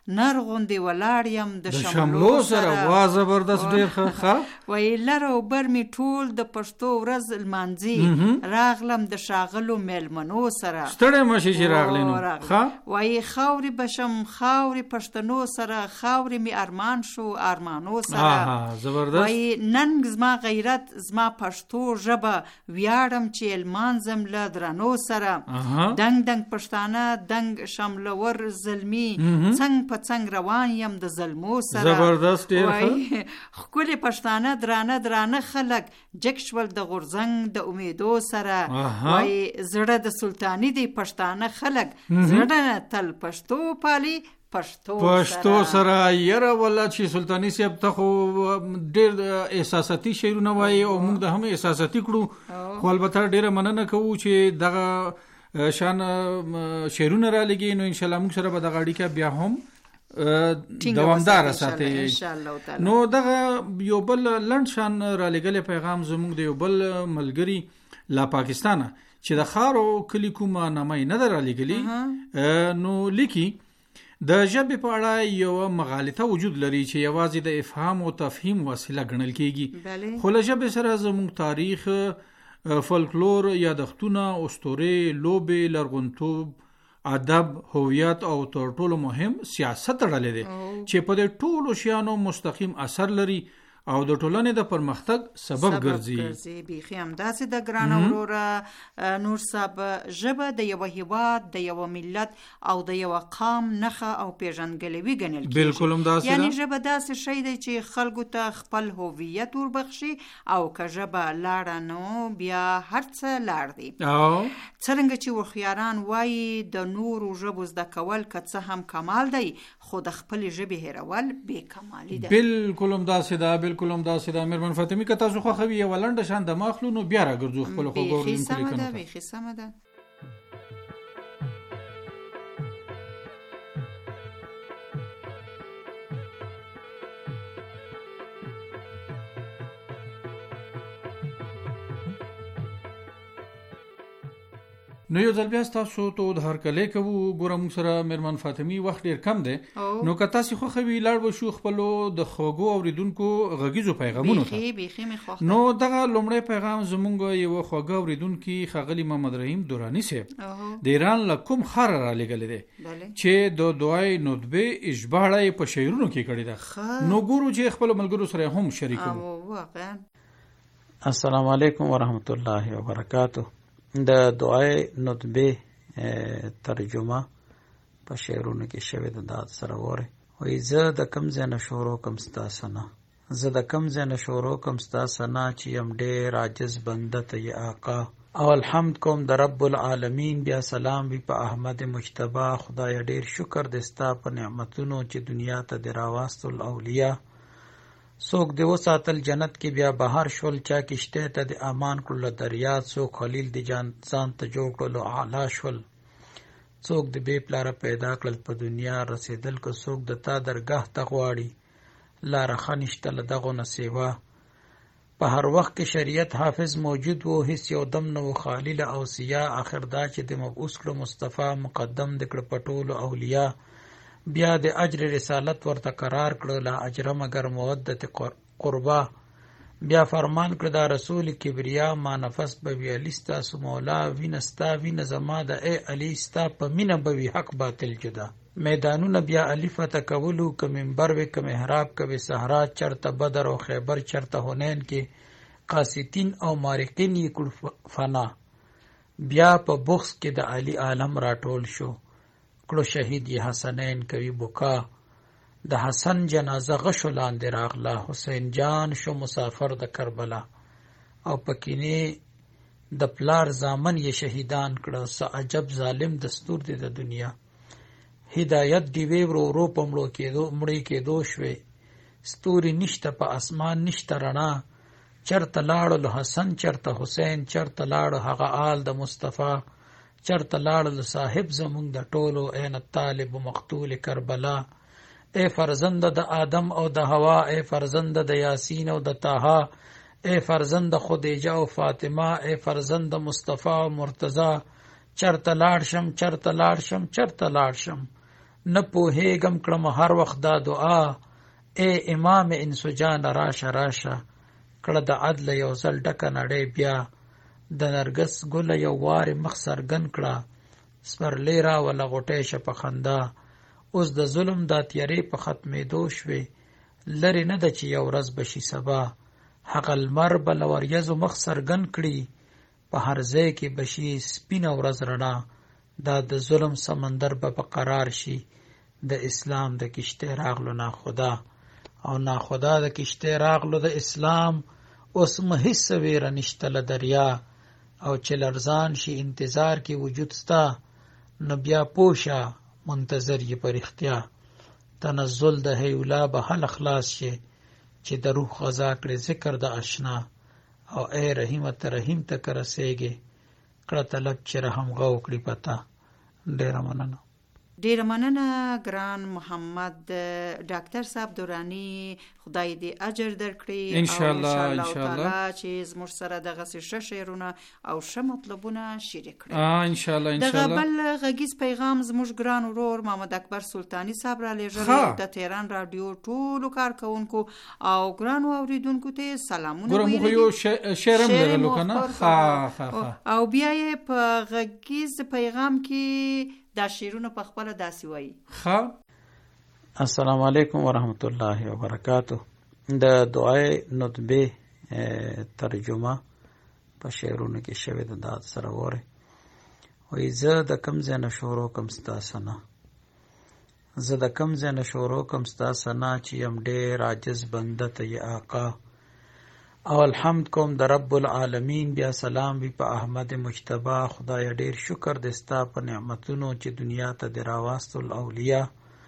نر غوندې ولاړ یم د شملو سره. وا زبردست ډېر ښه. وایي لر او بر مې ټول د پښتو ورځ لمانځي، راغلم د ښاغلو میلمنو سره. ستړی مه شي چې راغلی نو. ښه. وایي خاورې بشم خاورې پښتنو سره، خاورې مې ارمان شو ارمانو سره. زبردست. وایي ننګ زما غیرت زما پښتو ژبه، ویاړم چې لمانځم له درنو سره. دنګ دنګ پښتانه دنګ شملور زلمي، څنګ په څنګ روان یم د زلمو سره. زبردست ډېر ښه. ښکلي پښتانه درانه درانه خلک، جګ شول د غورځنګ د امیدو سره. وایي زړه د سلطاني دی پښتانه خلک، زړه تل پښتو پالي پښتو پښتو سره. یره ولا چې سلطانی صاحب ته خو ډېر احساساتي شعرونه وایي او موږ د هم احساساتي کړو، خو البته ډېره مننه کوو چې دغه شان شعرونه را لګي. نو انشاءالله موږ سره به دغه اړیکه بیا هم دوامداره ساتي. نو دغه یو بل لنډ شان را لګلې پیغام زموږ د یو بل ملګري لا پاکستانه چې د خارو کلی کومه نامه نه ده را لګلې، نو لیکي د ژبې په اړه یو مغالطه وجود لري چې یوازې د افهام او تفهیم وسیله ګڼل کېږي، خو له ژبې سره زموږ تاریخ، فولکلور، یادښتونه، اسطورې، لوبې، لرغونتوب، ادب، هویت او تر ټولو مهم سیاست تړلی دی چې په دې ټولو شیانو مستقیم اثر لري او د ټولنې د پرمختګ سبب ګرځي. بیخي همداسې د ګرانه وروره نور صاحب، ژبه د یو هیواد، د یو ملت او د یو قام نښه او پیژندګلوي ګڼل کېږي. بالکل همداسې ده. یعنی ژبه داسې شی دی چې خلکو ته خپل هویت وربخشي، او که ژبه لاړه نو بیا هر څه لاړ دي. څرنګه چې هوښیاران وایي د نورو ژبو زده کول که څه هم کمال دی، خو د خپلې ژبې هیرول بې کمالي ده. بالکل همداسې ده. بالکل همداسې ده. مېرمن فاطمې که تاسو خوښوي یوه لنډه شان دمه اخلو، نو بیا راګرځو خپلو خوږو اورېدونکو لیکنو ته. بیخي سمه ده. نو یو ځل بیا ستاسو ته د هرکلی کوو. ګوره موږ سره مېرمن فاطمې وخت ډېر کم دی، نو که تاسې خوښوي لاړ به شو خپلو د خوږو اورېدونکو غږیزو پیغامونو ته. بیخي مې خوښ ده. نو دغه لومړی پیغام زموږ یوه خوږه اورېدونکي ښاغلي محمد رحیم دراني صاحب د ایران له کوم ښاره را لېږلی دی چې د دعای ندبې اشباړه یې په شعرونو کې کړې ده. نو ګورو چې خپلو ملګرو سره هم شریکوو. السلام علیکم ورحمت الله وبرکاتو. د دعای ندبې ترجمه په شعرونو کې شوې ده. دا سره وره وایي زه د کم ځای نه شروع کم ستا ثنا، زه د کم ځای نه شروع کم ستا ثنا، چې یم ډېر عاجز بنده ته یې آقا. او الحمد کوم د رب العالمین، بیا سلام وي په احمد مجتبی. خدای ډېر شکر دې ستا په نعمتونو چې دنیا ته دې راواستل اولیا. څوک دې وساتل جنت کې بیا بهر شول، چا کشته ته د امان کړل دریا. څوک خلیل دې جان ځان ته جوړ کړلو اعلی شول، څوک د بې پلاره پیدا کړل په دنیا رسېدل. که څوک د تا درګاه ته غواړي لاره ښه نشته له دغو نه سیوا. په هر وخت کې شریعت حافظ موجود و، هیڅ یو دم نه و خالی له اوصیا. آخر دا چې د مبعوث کړو مصطفی مقدم د کړه په ټولو اولیا. بیا د اجر رسالت ورته قرار کړو، لا اجر مگر مودت قربا. بیا فرمان کړ دا رسول کبریا، ما نفس به وی علی ستاسو مولا. وینه ستا وینه زما د ای علی، ستا په مینه به وي حق باطل جدا. میدانونه بیا علی فتح کولو، که منبر وی که محراب که وی صحرا. چرته بدر او خیبر چرته حنین کې قاسطین او مارقین یې کړو فنا. بیا په بغض کې د علی عالم راټول شو، کړو شهید یې حسنین کوي بکا. د حسن جنازه غشو لاندې راغله، حسین جان شو مسافر د کربلا. او پکینې د پلار زامن یې شهیدان کړه، څه عجب ظالم دستور دی د دنیا. هدایت دیوی ورو ورو په مړو کېدو مړې کېدو شوې، ستوري نشته په اسمان نشته رڼا. چرته لاړل حسن چرته حسین، چرته لاړ هغه آل د مصطفی. چرته لاړل صاحب زمونږ د ټولو، عین طالب مقتول کربلا. اے فرزند د آدم او د حوا، اے فرزند د یاسین او د طه، اے فرزند خدیجه او فاطمه، اے فرزند مصطفی او مرتضی. چرته لاړ شم چرته لاړ شم چرته لاړ شم، نه پوهېږم کړم هر وخت دا دعا ای امام انسو جان راشه راشه کړه د عدل یو ځل ډکه نړۍ بیا د نرګس ګله یو وارې مخ څرګند کړه سپرلی راوله غوټۍ شه په خندا اوس د ظلم دا تیارې په ختمېدو شوې لرې نه ده چې یو ورځ به شي سبا هغه لمر به له وریځو مخ څرګند کړي په هر ځای کې به شي سپینه ورځ رڼا دا د ظلم سمندر به په قرار شي د اسلام د کشتۍ راغلو ناخدا او ناخدا د کشتۍ راغلو د اسلام اوس مه هیڅ ویره نشته له دریا او چې لرزان شي انتظار کې وجود ستا نو بیا پوشه منتظر یې په رښتیا تنزل د هیولا به هله خلاص شي چې د روح غذا کړې ذکر د اشنا او ای رحیمه ته رحیم ته که رسېږې کړه طلب چې رحم غو کړي پته ډېره مننه ډیره مننه ګران محمد ډاکټر صاحب دورانی خدای دې اجر درکړي ان شاء الله ان شاء الله چې زموږ سره دغه څه شعرونه او ښه مطلبونه شریک کړي اه ان شاء الله ان شاء الله دغه بل غږیز پیغام زموږ ګران ورور محمد اکبر سلطانی صاحب را لېږل د تهران رادیو ټولو کارکونکو او ګران اوریدونکو ته سلامونه ګورم خو یو شعر هم درلو کنه ها ها او بیا یې په غږیز پیغام کې دا شیرونه په خپل داسې وایي ها السلام علیکم ورحمت الله وبرکاته د دعای ندبه ترجمه په شعرونو کې شوی د داد سره وره وای زه د کم ځای نه شروع کوم ستاسو نه زه د کم ځای نه شروع کوم ستاسو نه چې يم ډېر عاجز بنده ته ی آقا او الحمد کوم د رب العالمین بیا سلام وی په احمد مجتبی خدای ډیر شکر دستا په نعمتونو چې دنیا ته دراواستل اولیاء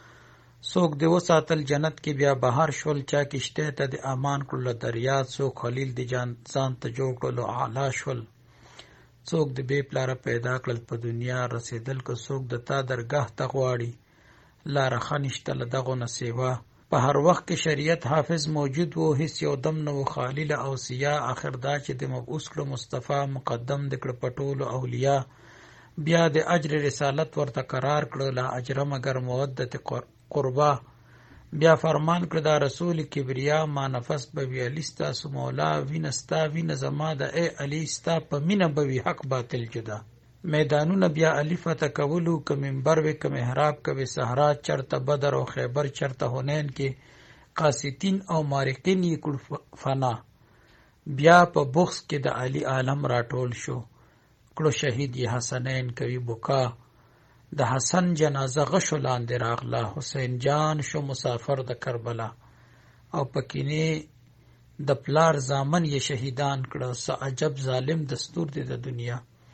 څوک دی وساتل جنت کې بیا بهر شول چا کشته ته د امان کړل دریا څوک خلیل دی جان ځان ته جوړ کړل اعلی شول څوک د بے پلار پیدا کړل په دنیا رسیدل کو څوک د تا درگاه ته غواړي لار خنشته لدغه نسیوا په هر وخت کې شریعت حافظ موجود وو هیڅ یو دم نو خالیل اوصیا اخر دا چې د مبعوث کړ مصطفی مقدم د کړ پټول اولیاء بیا د اجر رسالت ورته قرار کړ لا اجر مگر مودت قربا بیا فرمان کړ دا رسول کبریا ما نفس به وی الستا مولا وینستا وین زما د ای علی ستا په مینه به وی حق باطل جدا میدانونه بیا الفت کولو ک منبر و ک محراب ک صحرا چرته بدر او خیبر چرته هونین کې قاسطین او مارقین یې کړ فنا بیا په بوخس کې د علی عالم راټول شو کړو شهید ی حسنین کوي بوکا د حسن جنازه غشو لاندې راغله حسین جان شو مسافر د کربلا او پکینه د پلار زامن یې شهیدان کړه س عجب ظالم دستور دی د دنیا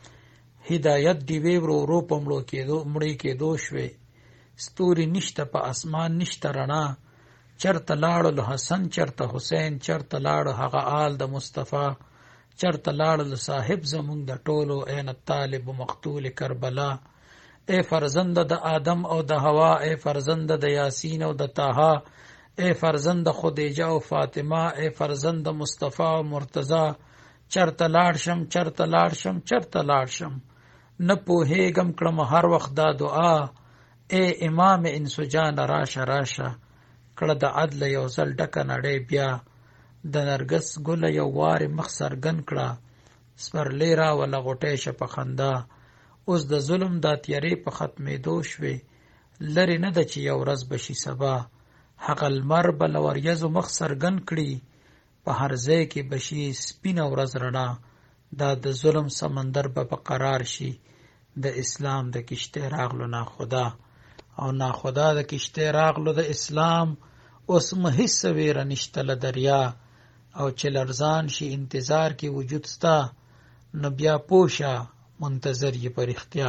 هدایت دی وی ورو ورو پمړو کېدو مړی کېدو شوي ستوري نشته په اسمان نشته رڼا چرته لاړل حسن چرته حسین چرته لاړ هغه آل د مصطفی چرته لاړل صاحب زمون د ټولو عین طالب مقتول کربلا اے فرزند د آدم او د حوا اے فرزند د یاسین او د طه اے فرزند خدیجه او فاطمه اے فرزند مصطفی او مرتضی چرته لاړ شم چرته لاړ شم چرته لاړ شم نه پوهېږم کړم هر وخت دا دعا اے امام انسو جان راشه راشه کړه د عدل یو ځل ډکه نړۍ بیا د نرګس ګله یو وارې مخ څرګند کړه سپرلی راوله غوټۍ شه په خندا اوس د ظلم دا تیارې په ختمېدو شوې لرې نه ده چې یو ورځ به شي سبا هغه لمر به له وریځو مخ څرګند کړي په هر ځای کې به شي سپینه ورځ رڼا دا د ظلم سمندر به په قرار شي د اسلام د کشتۍ راغلو ناخدا او ناخدا د کشتۍ راغلو د اسلام اوس مه هیڅ ویره نشته له دریا او چې لرزان شي انتظار کې وجود ستا نو بیا پوشه منتظر یې په رښتیا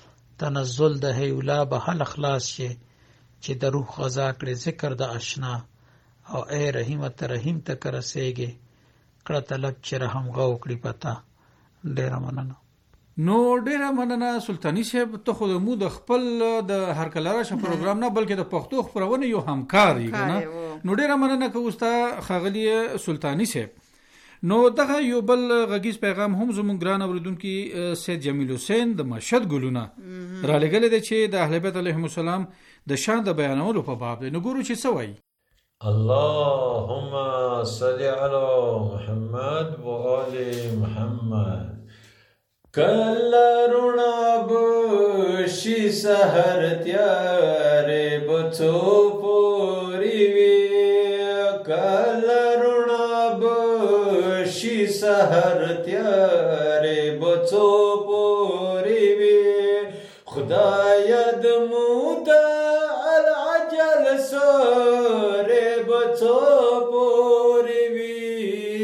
تنزل د هیولا به هله خلاص شي چې د روح غذا کړې ذکر د اشنا او اے رحیمه ته رحیم ته که رسېږې کړه طلب چې رحم غو کړي پته ډېره مننه نو ډیره مننه سلطانی صاحب ته خو مو د خپل د هر کله راشه پروګرام نه بلکې د پښتو خبرونه یو همکار یې کنه نو ډیره مننه که اوستا خغلی سلطانی صاحب نو دغه یو بل غږیز پیغام هم زموږ ګران اوریدونکو سید جمیل حسین د مشهد ګلونه را لګل دي چې د اهل بیت علیهم السلام د شان د بیانولو په باب دی. نو ګورو چې څه وایي. اللهم صل علی محمد و آل محمد. کله روڼا بشي سحر تیارې بڅو پورې وي، کله روڼا بشي سحر تیارې بڅو پورې وي، خدایا د مودا العجل سورې بڅو پورې وي،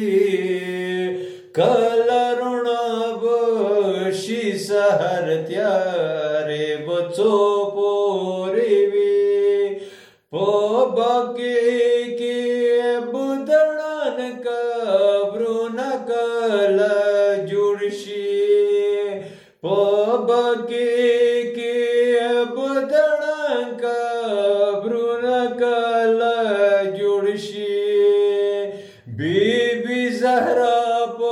کله روڼا بشي سحر تیارې بڅو پورې وي، په باګي کې بودړان قبرونه کله جوړ شي، په باګي کې بودړان قبرونه کله جوړ شي، بی بی زهرا په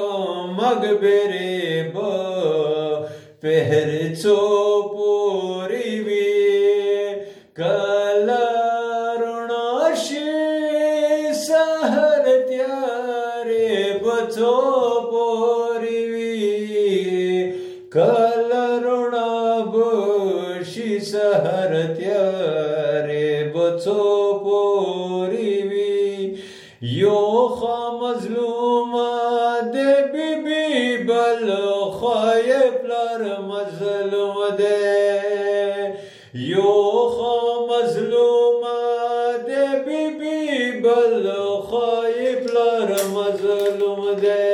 مقبره به پهر څو پورې وي، کله روڼا شي سحر تیارې بڅو پورې وي، کله روڼا بشي سحر تیارې بڅو پورې وي، یو خوا مظلومه د بی بی بل خوای پلار مظلوم دی، یو خوا مظلومه د بی بی بل خوای پلار مظلوم دی،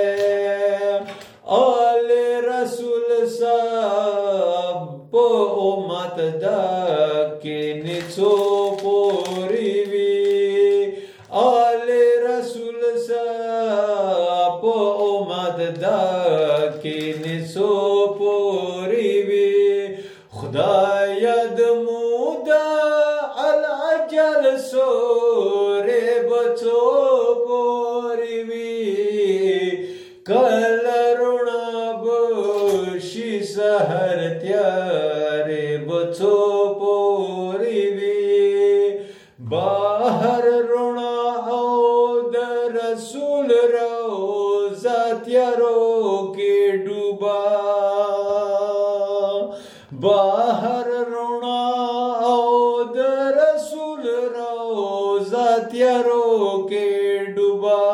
آل رسول صاحب په امت دا کې نڅو پورې وي، آل رسول صاحب په امت دا کې نڅو پورې وي، خدایا د مودا العجل سورې بڅو پورې وي، کله روڼا بشي سحر تیارې بڅو پورې وي، بهر روڼا او د رسول روضه تیارو کې ډوبا، بهر روڼا او د رسول روضه تیارو کې ډوبا،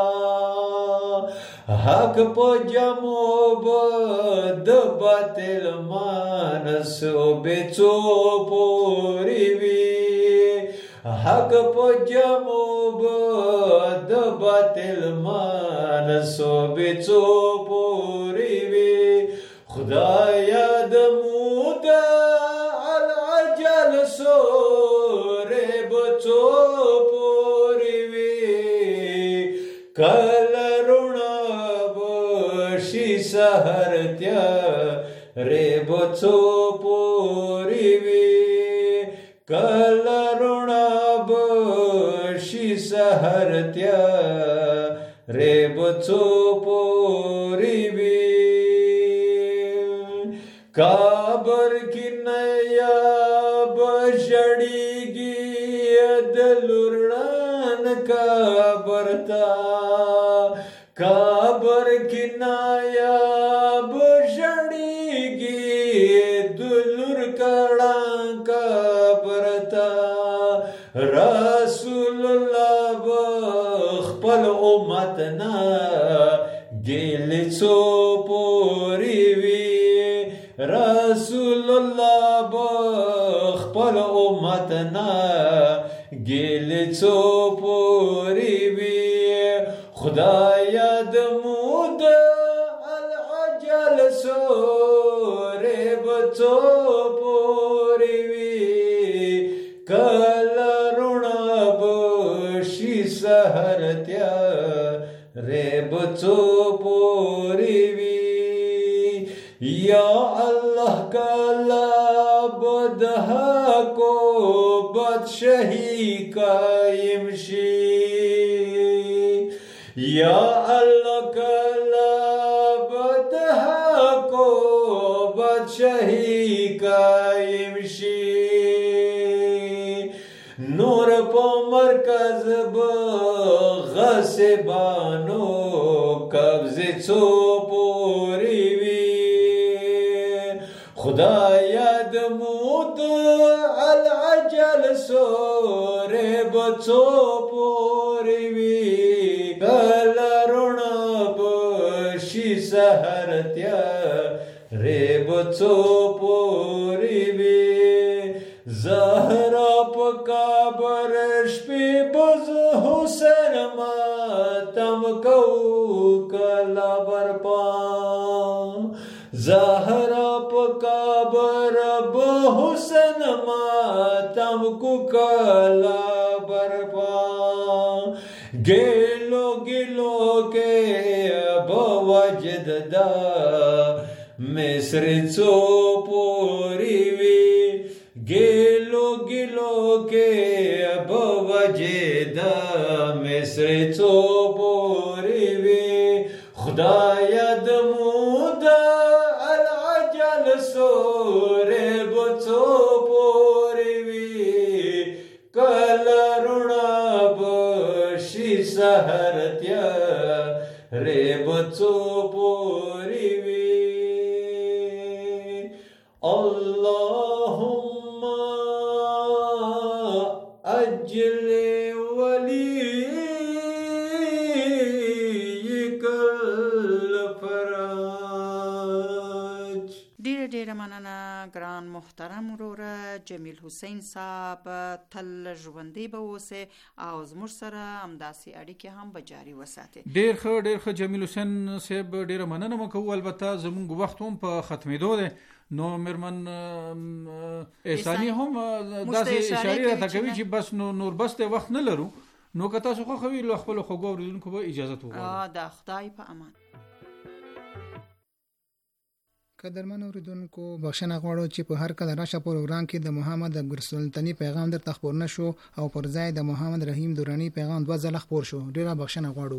حق په جمو د باطل مانسو بڅو پورې وي، حق په جمو د باطل مانسو بڅو پورې وي، خدایا د مودا العجل سورې بڅو پورې وي، کله روڼا بشي سحر تیارې بڅو پورې وي، کله روڼا بشي سحر تیارې بڅو پورې وي، کابر کی نیا بشړیږي د لورړان کابر تا، کابر کی نیا بشړیږي د لور کړان کابر تا، رسول الله خپل امت نه ګل څو پورې وي، رسول الله خپل امت نه ګل څو پورې وي، خدایا د مودا العجل سورې بڅو پورې وي، کله روڼا بشي سحر تیارې بڅو پورې وي، یا الله کله بدها کو بادشاہی قائم شي، یا الله کله بدها کو بادشاہی قائم شي، ناسبانو قبض څو پوری وی خدایا د مود العجل سوره بڅو پوری وی کلرونه بشي سحرتیا ری بڅو پوری وی زهرا پکابر شپی بز حسین ماتم کو کلا برپا زهرا پکابر ب حسین ماتم کو کلا برپا گیلو گیلو کے بوجد دا مصر چو پوری وی گیلو گیلو کے بوجد مصر چو پوری وی خدایا دمود العجل سوره بچو پوری وی کلرنا بشی سحرتیا ری بچو پوری وی اللهم اجل وليك الفرج. ډیره ډیره مننه ګران محترم وروره جمیل حسین صاحب، تل ژوندی به اوسه او زموږ سره همداسې اړیکې هم به جاري وساتي. ډیر ښه ډیر ښه جمیل حسین صاحب، ډیره مننه مو کوو. البته زموږ وخت هم په ختمېدو دی، نو میرمن احساني هم داسې اشارې راته کوي چې بس نو نور بس د وخت نه لرو، نو که تاسو خوښوي له خپلو خوږو اورېدونکو به اجازت وغواړو. د خدای په امان. قدرمن اوریدونکو، بخښنه غواړو چې په هر کله راشه پروګرام کې د محمد عبدالګر سلطاني پیغام درته خپور نه شو او پر ځای د محمد رحیم درانی پیغام دوه ځله خپور شو. ډیره بخښنه غواړو.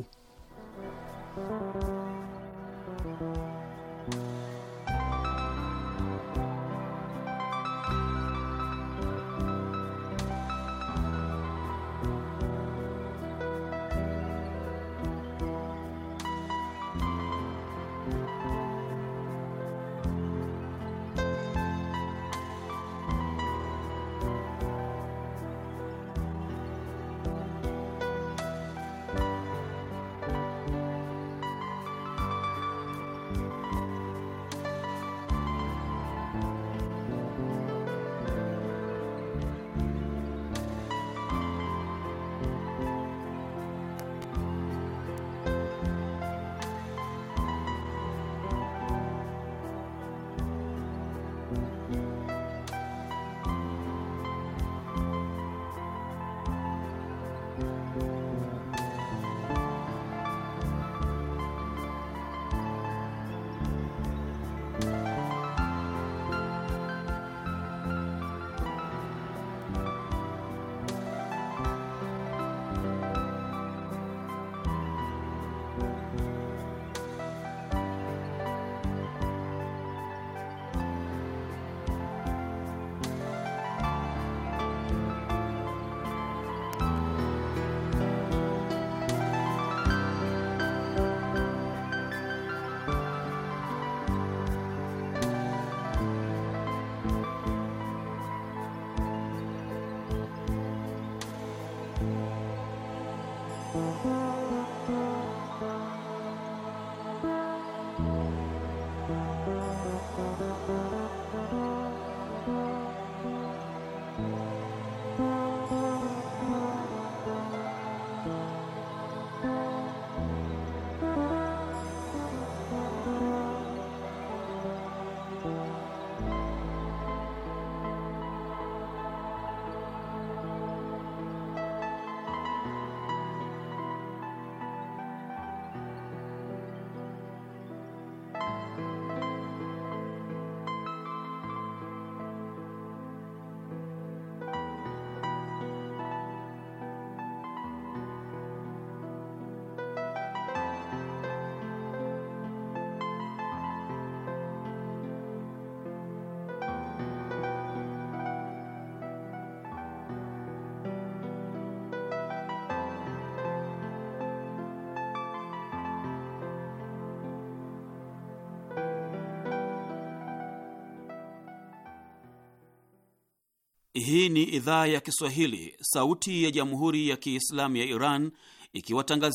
Hii ni idhaa ya Kiswahili, sauti ya Jamhuri ya Kiislamu ya Iran, ikiwatangazia